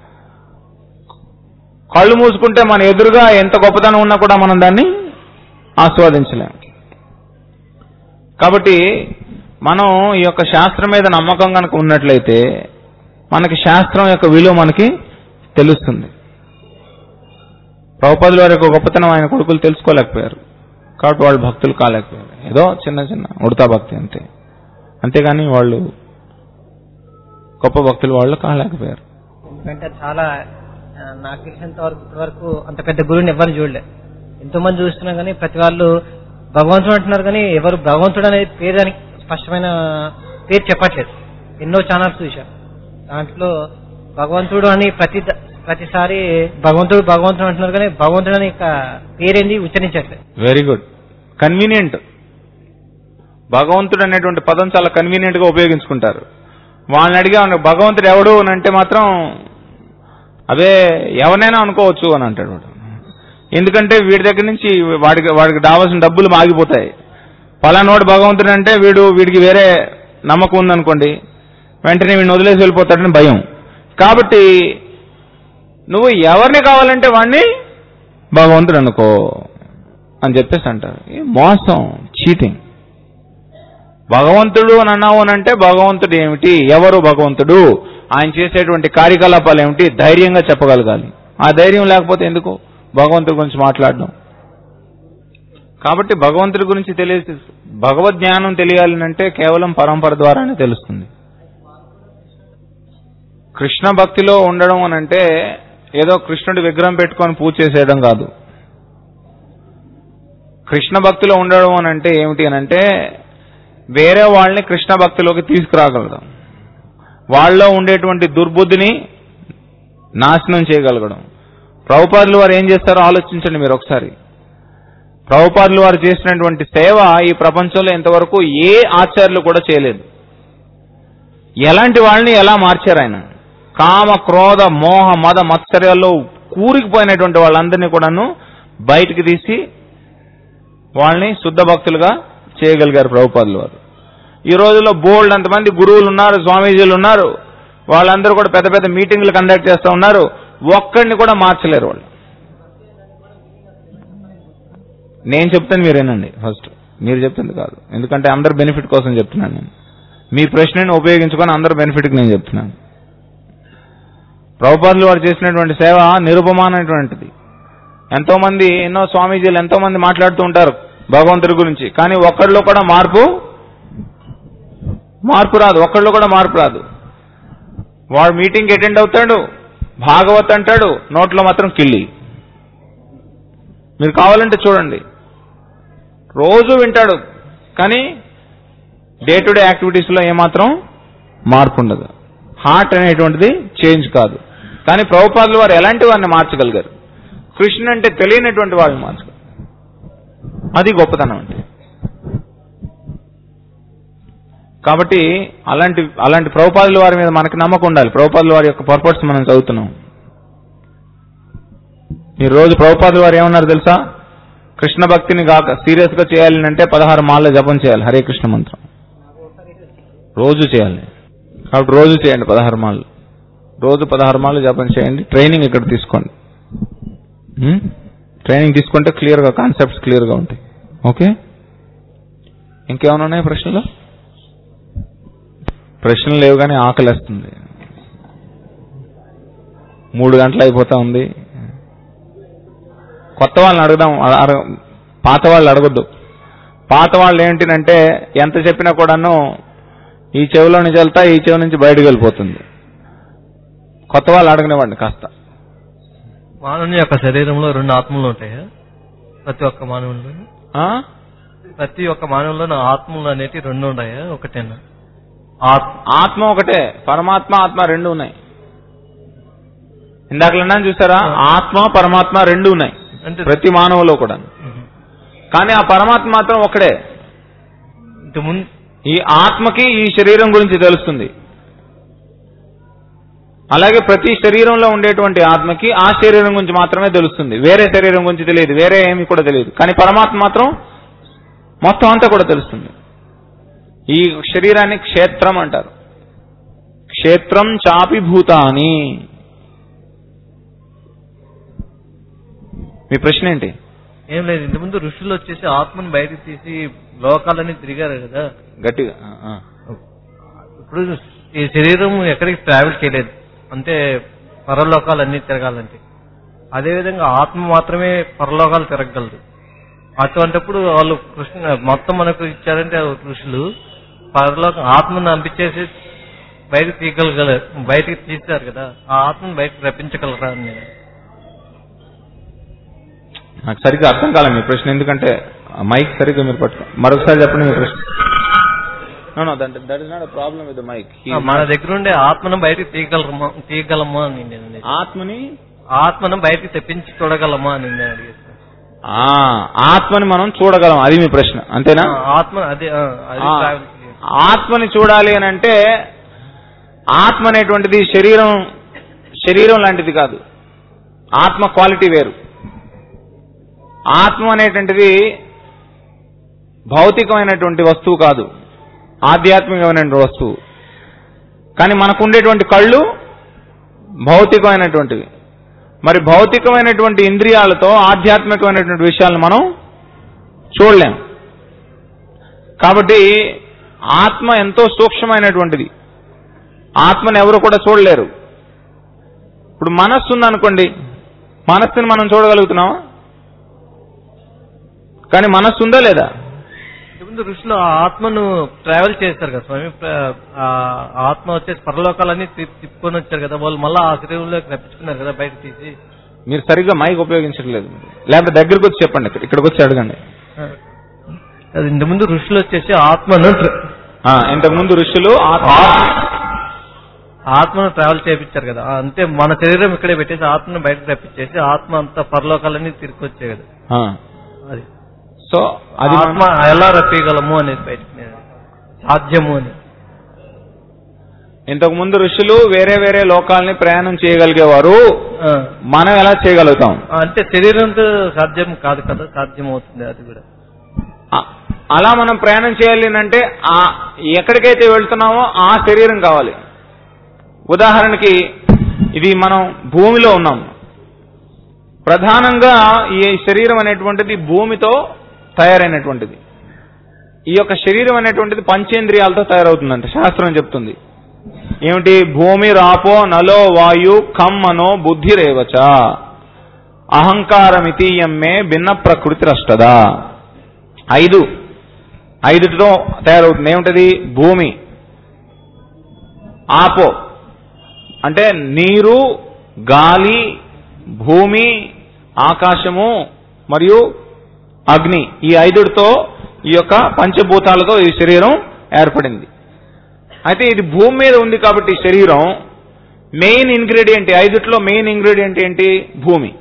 కళ్ళు మూసుకుంటే మన ఎదురుగా ఎంత గొప్పతనం ఉన్నా కూడా మనం దాన్ని ఆస్వాదించలేం. కాబట్టి మనం ఈ యొక్క శాస్త్రం మీద నమ్మకం కనుక ఉన్నట్లయితే మనకి శాస్త్రం యొక్క విలువ మనకి తెలుస్తుంది. ప్రభుపాదుల వారి యొక్క గొప్పతనం ఆయన కొడుకులు తెలుసుకోలేకపోయారు కాబట్టి వాళ్ళు భక్తులు కాలేకపోయారు. ఏదో చిన్న చిన్న ఉడతా భక్తి అంతే, అంతేగాని వాళ్ళు గొప్ప భక్తులు వాళ్ళు కాలేకపోయారు. ఎందుకంటే చాలా నాకు తెలిసినంత వరకు ఇప్పటివరకు అంత పెద్ద గురువుని ఎవరు చూడలేదు. ఎంతో మంది చూస్తున్నాం కానీ ప్రతి వాళ్ళు భగవంతుడు అంటున్నారు కానీ ఎవరు భగవంతుడు అనే పేరు దానికి స్పష్టమైన పేరు చెప్పట్లేదు. ఎన్నో ఛానల్స్ చూశారు, దాంట్లో భగవంతుడు అని ప్రతి ప్రతిసారి భగవంతుడు భగవంతుడు అంటున్నారు కానీ భగవంతుడు అని పేరేంది ఉచ్చరించట్లేదు. Very good, convenient. భగవంతుడు అనేటువంటి పదం చాలా కన్వీనియంట్ గా ఉపయోగించుకుంటారు. వాళ్ళని అడిగా భగవంతుడు ఎవడు అని అంటే మాత్రం అవే ఎవరినైనా అనుకోవచ్చు అని అంటాడు వాడు. ఎందుకంటే వీడి దగ్గర నుంచి వాడికి వాడికి రావాల్సిన డబ్బులు ఆగిపోతాయి. పలానోడు భగవంతుడు అంటే వీడు వీడికి వేరే నమ్మకం ఉందనుకోండి, వెంటనే వీడిని వదిలేసి వెళ్ళిపోతాడని భయం. కాబట్టి నువ్వు ఎవరిని కావాలంటే వాడిని భగవంతుడు అనుకో అని చెప్పేసి అంటారు. మోసం, చీటింగ్. భగవంతుడు అని అన్నావు అని అంటే భగవంతుడు ఏమిటి, ఎవరు భగవంతుడు, ఆయన చేసేటువంటి కార్యకలాపాలు ఏమిటి ధైర్యంగా చెప్పగలగాలి. ఆ ధైర్యం లేకపోతే ఎందుకు భగవంతుడి గురించి మాట్లాడడం? కాబట్టి భగవంతుడి గురించి తెలియ భగవద్ జ్ఞానం తెలియాలి అంటే కేవలం పరంపర ద్వారానే తెలుస్తుంది. కృష్ణ భక్తిలో ఉండడం అని అంటే ఏదో కృష్ణుడి విగ్రహం పెట్టుకొని పూజ చేసేయడం కాదు. కృష్ణ భక్తిలో ఉండడం అని అంటే ఏమిటి అని అంటే వేరే వాళ్ళని కృష్ణ భక్తిలోకి తీసుకురాగలగడం, వాళ్ళలో ఉండేటువంటి దుర్బుద్ధిని నాశనం చేయగలగడం. ప్రభుపాదులు వారు ఏం చేస్తారో ఆలోచించండి మీరు ఒకసారి. ప్రభుపాదులు వారు చేసినటువంటి సేవ ఈ ప్రపంచంలో ఇంతవరకు ఏ ఆచార్యులు కూడా చేయలేదు. ఎలాంటి వాళ్ళని ఎలా మార్చారు ఆయన. కామ, క్రోధ, మోహ, మద, మత్సర్యాల్లో కూరికిపోయినటువంటి వాళ్ళందరినీ కూడాను బయటికి తీసి వాళ్ళని శుద్ధ భక్తులుగా చేయగలిగారు ప్రభుపాదులు వారు. ఈ రోజుల్లో బోల్డ్ అంతమంది గురువులు ఉన్నారు, స్వామీజీలు ఉన్నారు, వాళ్ళందరూ కూడా పెద్ద పెద్ద మీటింగ్లు కండక్ట్ చేస్తూ ఉన్నారు. ఒక్కడిని కూడా మార్చలేరు వాళ్ళు. నేను చెప్తాను మీరేనండి, ఫస్ట్ మీరు చెప్తుంది కాదు. ఎందుకంటే అందరు బెనిఫిట్ కోసం చెప్తున్నాను నేను. మీ ప్రశ్నని ఉపయోగించుకొని అందరు బెనిఫిట్కి నేను చెప్తున్నాను. ప్రభుపాదులు వారు చేసినటువంటి సేవ నిరుపమానమైనటువంటిది. ఎంతో మంది, ఎన్నో స్వామీజీలు ఎంతో మంది మాట్లాడుతూ ఉంటారు భగవంతుడి గురించి, కానీ ఒక్కడిలో కూడా మార్పు మార్పు రాదు. ఒక్కడిలో కూడా మార్పు రాదు. వాడు మీటింగ్కి అటెండ్ అవుతాడు, భాగవత్ అంటాడు, నోట్లో మాత్రం కిల్లి. మీరు కావాలంటే చూడండి, రోజు వింటాడు, కానీ డే టు డే యాక్టివిటీస్లో ఏమాత్రం మార్పు ఉండదు. హార్ట్ అనేటువంటిది చేంజ్ కాదు. కానీ ప్రభుపాదులు వారు ఎలాంటి వారిని మార్చగలిగారు? కృష్ణుడు అంటే తెలియనటువంటి వాళ్ళని మార్చగలరు. అది గొప్పతనం అంటే. కాబట్టి అలాంటి అలాంటి ప్రభుపాదుల వారి మీద మనకి నమ్మకం ఉండాలి. ప్రభుపాదుల వారి యొక్క పర్పస్ మనం చదువుతున్నాం. ఈ రోజు ప్రభుపాదుల వారు ఏమన్నారు తెలుసా? కృష్ణ భక్తిని కాక సీరియస్ గా చేయాలి అంటే పదహారు మాల జపం చేయాలి, హరే కృష్ణ మంత్రం రోజు చేయాలి. కాబట్టి రోజు చేయండి పదహారు మాలలు, రోజు పదహారు మాలలు జపం చేయండి. ట్రైనింగ్ ఇక్కడ తీసుకోండి. ట్రైనింగ్ తీసుకుంటే క్లియర్ గా కాన్సెప్ట్స్ క్లియర్ గా ఉంటాయి. ఓకే, ఇంకేమైనా ఉన్నాయి ప్రశ్నలు? ప్రశ్నలు లేవు కానీ ఆకలేస్తుంది. మూడు గంటలు అయిపోతా ఉంది. కొత్త వాళ్ళని అడుగుదాం, పాత వాళ్ళు అడగొద్దు. పాత వాళ్ళు ఏంటంటే ఎంత చెప్పినా కూడాను ఈ చెవిలో నుంచి వెళ్తా ఈ చెవి నుంచి బయటకు వెళ్ళిపోతుంది. కొత్త వాళ్ళు అడగనివ్వండి కాస్త. మానవుని యొక్క శరీరంలో రెండు ఆత్మలు ఉంటాయా? ప్రతి ఒక్క మానవుల్లో ప్రతి ఒక్క మానవుల్లో ఆత్మలు అనేవి రెండు ఉన్నాయా? ఒకటేనా? ఆత్మ ఒకటే, పరమాత్మ ఆత్మ రెండు ఉన్నాయి. ఇందాకలన్నా చూసారా, ఆత్మ పరమాత్మ రెండు ఉన్నాయి ప్రతి మానవులో కూడా. కానీ ఆ పరమాత్మ మాత్రం ఒకడే. ఈ ఆత్మకి ఈ శరీరం గురించి తెలుస్తుంది. అలాగే ప్రతి శరీరంలో ఉండేటువంటి ఆత్మకి ఆ శరీరం గురించి మాత్రమే తెలుస్తుంది, వేరే శరీరం గురించి తెలియదు, వేరే ఏమి కూడా తెలియదు. కానీ పరమాత్మ మాత్రం మొత్తం అంతా కూడా తెలుస్తుంది. ఈ శరీరాన్ని క్షేత్రం అంటారు. క్షేత్రం చాపి భూతాని. మీ ప్రశ్న ఏంటి? ఏం లేదు, ఇంతకుముందు ఋషులు వచ్చేసి ఆత్మను బయటకు తీసి లోకాలని తిరిగారు కదా గట్టిగా. ఇప్పుడు ఈ శరీరం ఎక్కడికి ట్రావెల్ చేయలేదు, అంటే పరలోకాలన్నీ తిరగాలంటే. అదేవిధంగా ఆత్మ మాత్రమే పరలోకాలు తిరగలదు. అటువంటిప్పుడు వాళ్ళు కృష్ణ మొత్తం మనకు ఇచ్చారంటే ఋషులు పరలోకం ఆత్మను పంపించేసి బయటకు తీయగలగలరు, బయటకు తీస్తారు కదా, ఆ ఆత్మను బయటకు రప్పించగలరా అని నేను. నాకు సరిగ్గా అర్థం కాలేదు మీ ప్రశ్న, ఎందుకంటే మైక్ సరిగ్గా మీరు పట్టుకో. మరొకసారి చెప్పండి మీ ప్రశ్న. మన దగ్గర ఉండే ఆత్మను బయటకు తీయగలమా తీయగలమా అని నేను. ఆత్మని ఆత్మను బయటకు తెప్పించి చూడగలమా అని నేను అడిగేస్తాను. ఆత్మని మనం చూడగలం, అది మీ ప్రశ్న అంతేనా? ఆత్మ అదే ఆత్మని చూడాలి అని అంటే ఆత్మ అనేటువంటిది శరీరం శరీరం లాంటిది కాదు. ఆత్మ క్వాలిటీ వేరు. ఆత్మ అనేటువంటిది భౌతికమైనటువంటి వస్తువు కాదు, ఆధ్యాత్మికమైనటువంటి వస్తువు. కానీ మనకు ఉండేటువంటి కళ్ళు భౌతికమైనటువంటివి. మరి భౌతికమైనటువంటి ఇంద్రియాలతో ఆధ్యాత్మికమైనటువంటి విషయాలను మనం చూడలేం. కాబట్టి ఆత్మ ఎంతో సూక్ష్మమైనటువంటిది. ఆత్మను ఎవరు కూడా చూడలేరు. ఇప్పుడు మనస్సు ఉందనుకోండి, మనస్సుని మనం చూడగలుగుతున్నామా? కానీ మనస్సు ఉందా లేదా? ముందు ఋషులు ఆ ఆత్మను ట్రావెల్ చేస్తారు కదా స్వామి. ఆ ఆత్మ వచ్చేసి పరలోకాలన్నీ తిప్పుకొని వచ్చారు కదా, వాళ్ళు మళ్ళీ ఆ శరీరంలోకి రప్పించుకున్నారు కదా బయట తీసి. మీరు సరిగ్గా మైక్ ఉపయోగించట్లేదు, లేకపోతే దగ్గరకు వచ్చి చెప్పండి, ఇక్కడికి వచ్చి అడగండి. అది ఇంతకుముందు ఋషులు వచ్చేసి ఆత్మను ఇంతకుముందు ఋషులు ఆత్మను ట్రావెల్ చేయించారు కదా, అంతే మన శరీరం ఇక్కడే పెట్టేసి ఆత్మను బయటకు రప్పించేసి ఆత్మ అంతా పరలోకాలన్నీ తిరిగి వచ్చాయి కదా. అది సో అది ఆత్మ ఎలా రప్పించగలము అనేది బయటకు సాధ్యము అని. ఇంతకు ముందు ఋషులు వేరే వేరే లోకాలని ప్రయాణం చేయగలిగేవారు, మనం ఎలా చేయగలుగుతాం? అంటే శరీరంతో సాధ్యం కాదు కదా, సాధ్యం అవుతుంది అది కూడా. అలా మనం ప్రయాణం చేయాలి అంటే ఆ ఎక్కడికైతే వెళ్తున్నామో ఆ శరీరం కావాలి. ఉదాహరణకి ఇది మనం భూమిలో ఉన్నాం. ప్రధానంగా ఈ శరీరం అనేటువంటిది భూమితో తయారైనటువంటిది. ఈ యొక్క శరీరం అనేటువంటిది పంచేంద్రియాలతో తయారవుతుందంట శాస్త్రం చెప్తుంది. ఏమిటి? భూమి రాపో నలో వాయు ఖం మనో బుద్ధి రేవచ అహంకారమితీయమ్మే భిన్న ప్రకృతి రష్టదా. ఐదు ఐదుతో తయారవుతుంది. ఏమిటది? భూమి, ఆపో అంటే నీరు, గాలి, భూమి, ఆకాశము మరియు అగ్ని. ఈ ఐదుతో ఈ యొక్క పంచభూతాలతో ఈ శరీరం ఏర్పడింది. అయితే ఇది భూమి మీద ఉంది కాబట్టి శరీరం మెయిన్ ఇంగ్రీడియంట్, ఐదుట్లో మెయిన్ ఇంగ్రీడియంట్ ఏంటి? భూమి.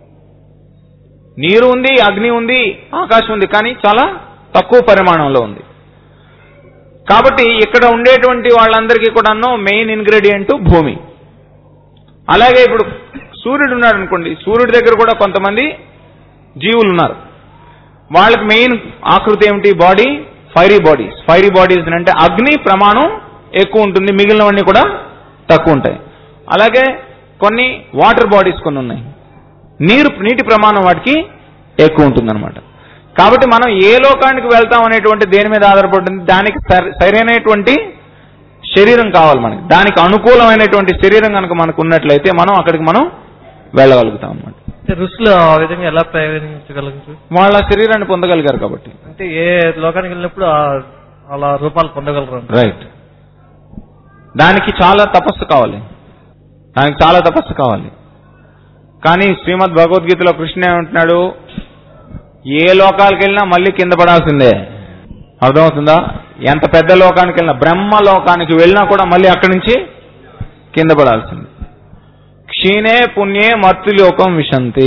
నీరు ఉంది, అగ్ని ఉంది, ఆకాశం ఉంది, కానీ చాలా తక్కువ పరిమాణంలో ఉంది. కాబట్టి ఇక్కడ ఉండేటువంటి వాళ్ళందరికీ కూడాను మెయిన్ ఇంగ్రీడియంట్ భూమి. అలాగే ఇప్పుడు సూర్యుడు ఉన్నాడు అనుకోండి, సూర్యుడి దగ్గర కూడా కొంతమంది జీవులు ఉన్నారు. వాళ్ళకి మెయిన్ ఆకృతి ఏమిటి? Body, fiery bodies. Fiery bodies అంటే అగ్ని ప్రమాణం ఎక్కువ ఉంటుంది, మిగిలినవన్నీ కూడా తక్కువ ఉంటాయి. అలాగే కొన్ని వాటర్ బాడీస్ కొన్ని ఉన్నాయి, నీరు నీటి ప్రమాణం వాటికి ఎక్కువ ఉంటుందన్నమాట. కాబట్టి మనం ఏ లోకానికి వెళ్తాం అనేటువంటి దేని మీద ఆధారపడుతుంది? దానికి సరైనటువంటి శరీరం కావాలి మనకి. దానికి అనుకూలమైనటువంటి శరీరం కనుక మనకు ఉన్నట్లయితే మనం అక్కడికి మనం వెళ్ళగలుగుతాం అన్నమాట. ఋషులు ఆ విధంగా ఎలా ప్రయోగించగలరు? వాళ్ళ శరీరాన్ని పొందగలిగారు కాబట్టి. అంటే ఏ లోకానికి వెళ్ళినప్పుడు అలా రూపాలు పొందగలరు. రైట్. దానికి చాలా తపస్సు కావాలి, దానికి చాలా తపస్సు కావాలి. కానీ శ్రీమద్ భగవద్గీతలో కృష్ణ ఏమంటున్నాడు? ఏ లోకాలకు వెళ్ళినా మళ్ళీ కింద పడాల్సిందే. అర్థమవుతుందా? ఎంత పెద్ద లోకానికి వెళ్ళినా, బ్రహ్మ లోకానికి వెళ్ళినా కూడా మళ్ళీ అక్కడి నుంచి కింద పడాల్సిందే. క్షీణే పుణ్యే మర్త్యులోకం విశంతి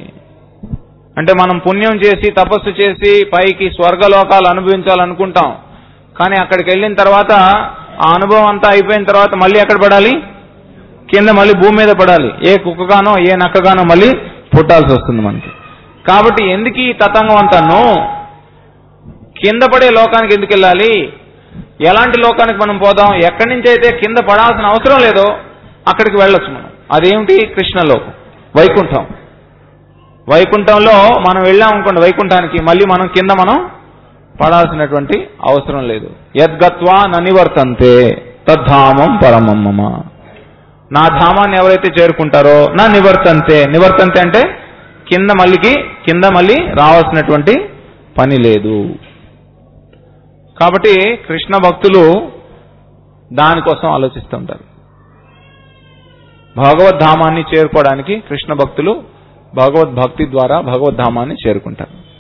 అంటే మనం పుణ్యం చేసి తపస్సు చేసి పైకి స్వర్గలోకాలు అనుభవించాలనుకుంటాం. కానీ అక్కడికి వెళ్ళిన తర్వాత ఆ అనుభవం అంతా అయిపోయిన తర్వాత మళ్ళీ ఎక్కడ పడాలి? కింద మళ్ళీ భూమి మీద పడాలి. ఏ కుక్కగానో ఏ నక్కగానో మళ్ళీ పుట్టాల్సి వస్తుంది మనకి. కాబట్టి ఎందుకు ఈ తతంగం అంతాను? కింద పడే లోకానికి ఎందుకు వెళ్ళాలి? ఎలాంటి లోకానికి మనం పోదాం? ఎక్కడి నుంచి అయితే కింద పడాల్సిన అవసరం లేదో అక్కడికి వెళ్ళొచ్చు మనం. అదేమిటి? కృష్ణలోకం, వైకుంఠం. వైకుంఠంలో మనం వెళ్ళామనుకోండి వైకుంఠానికి, మళ్ళీ మనం కింద మనం పడాల్సినటువంటి అవసరం లేదు. యద్గత్వా ననివర్తంతే తద్ధామం పరమం మమ. నా ధామాన్ని ఎవరైతే చేరుకుంటారో నా నివర్తంతే. నివర్తంతే అంటే కింద మళ్ళీకి కింద మళ్ళీ రావాల్సినటువంటి పని లేదు. కాబట్టి కృష్ణ భక్తులు దానికోసం ఆలోచిస్తుంటారు. భగవద్ధామాన్ని చేరుకోవడానికి కృష్ణ భక్తులు భగవద్భక్తి ద్వారా భగవద్ధామాన్ని చేరుకుంటారు.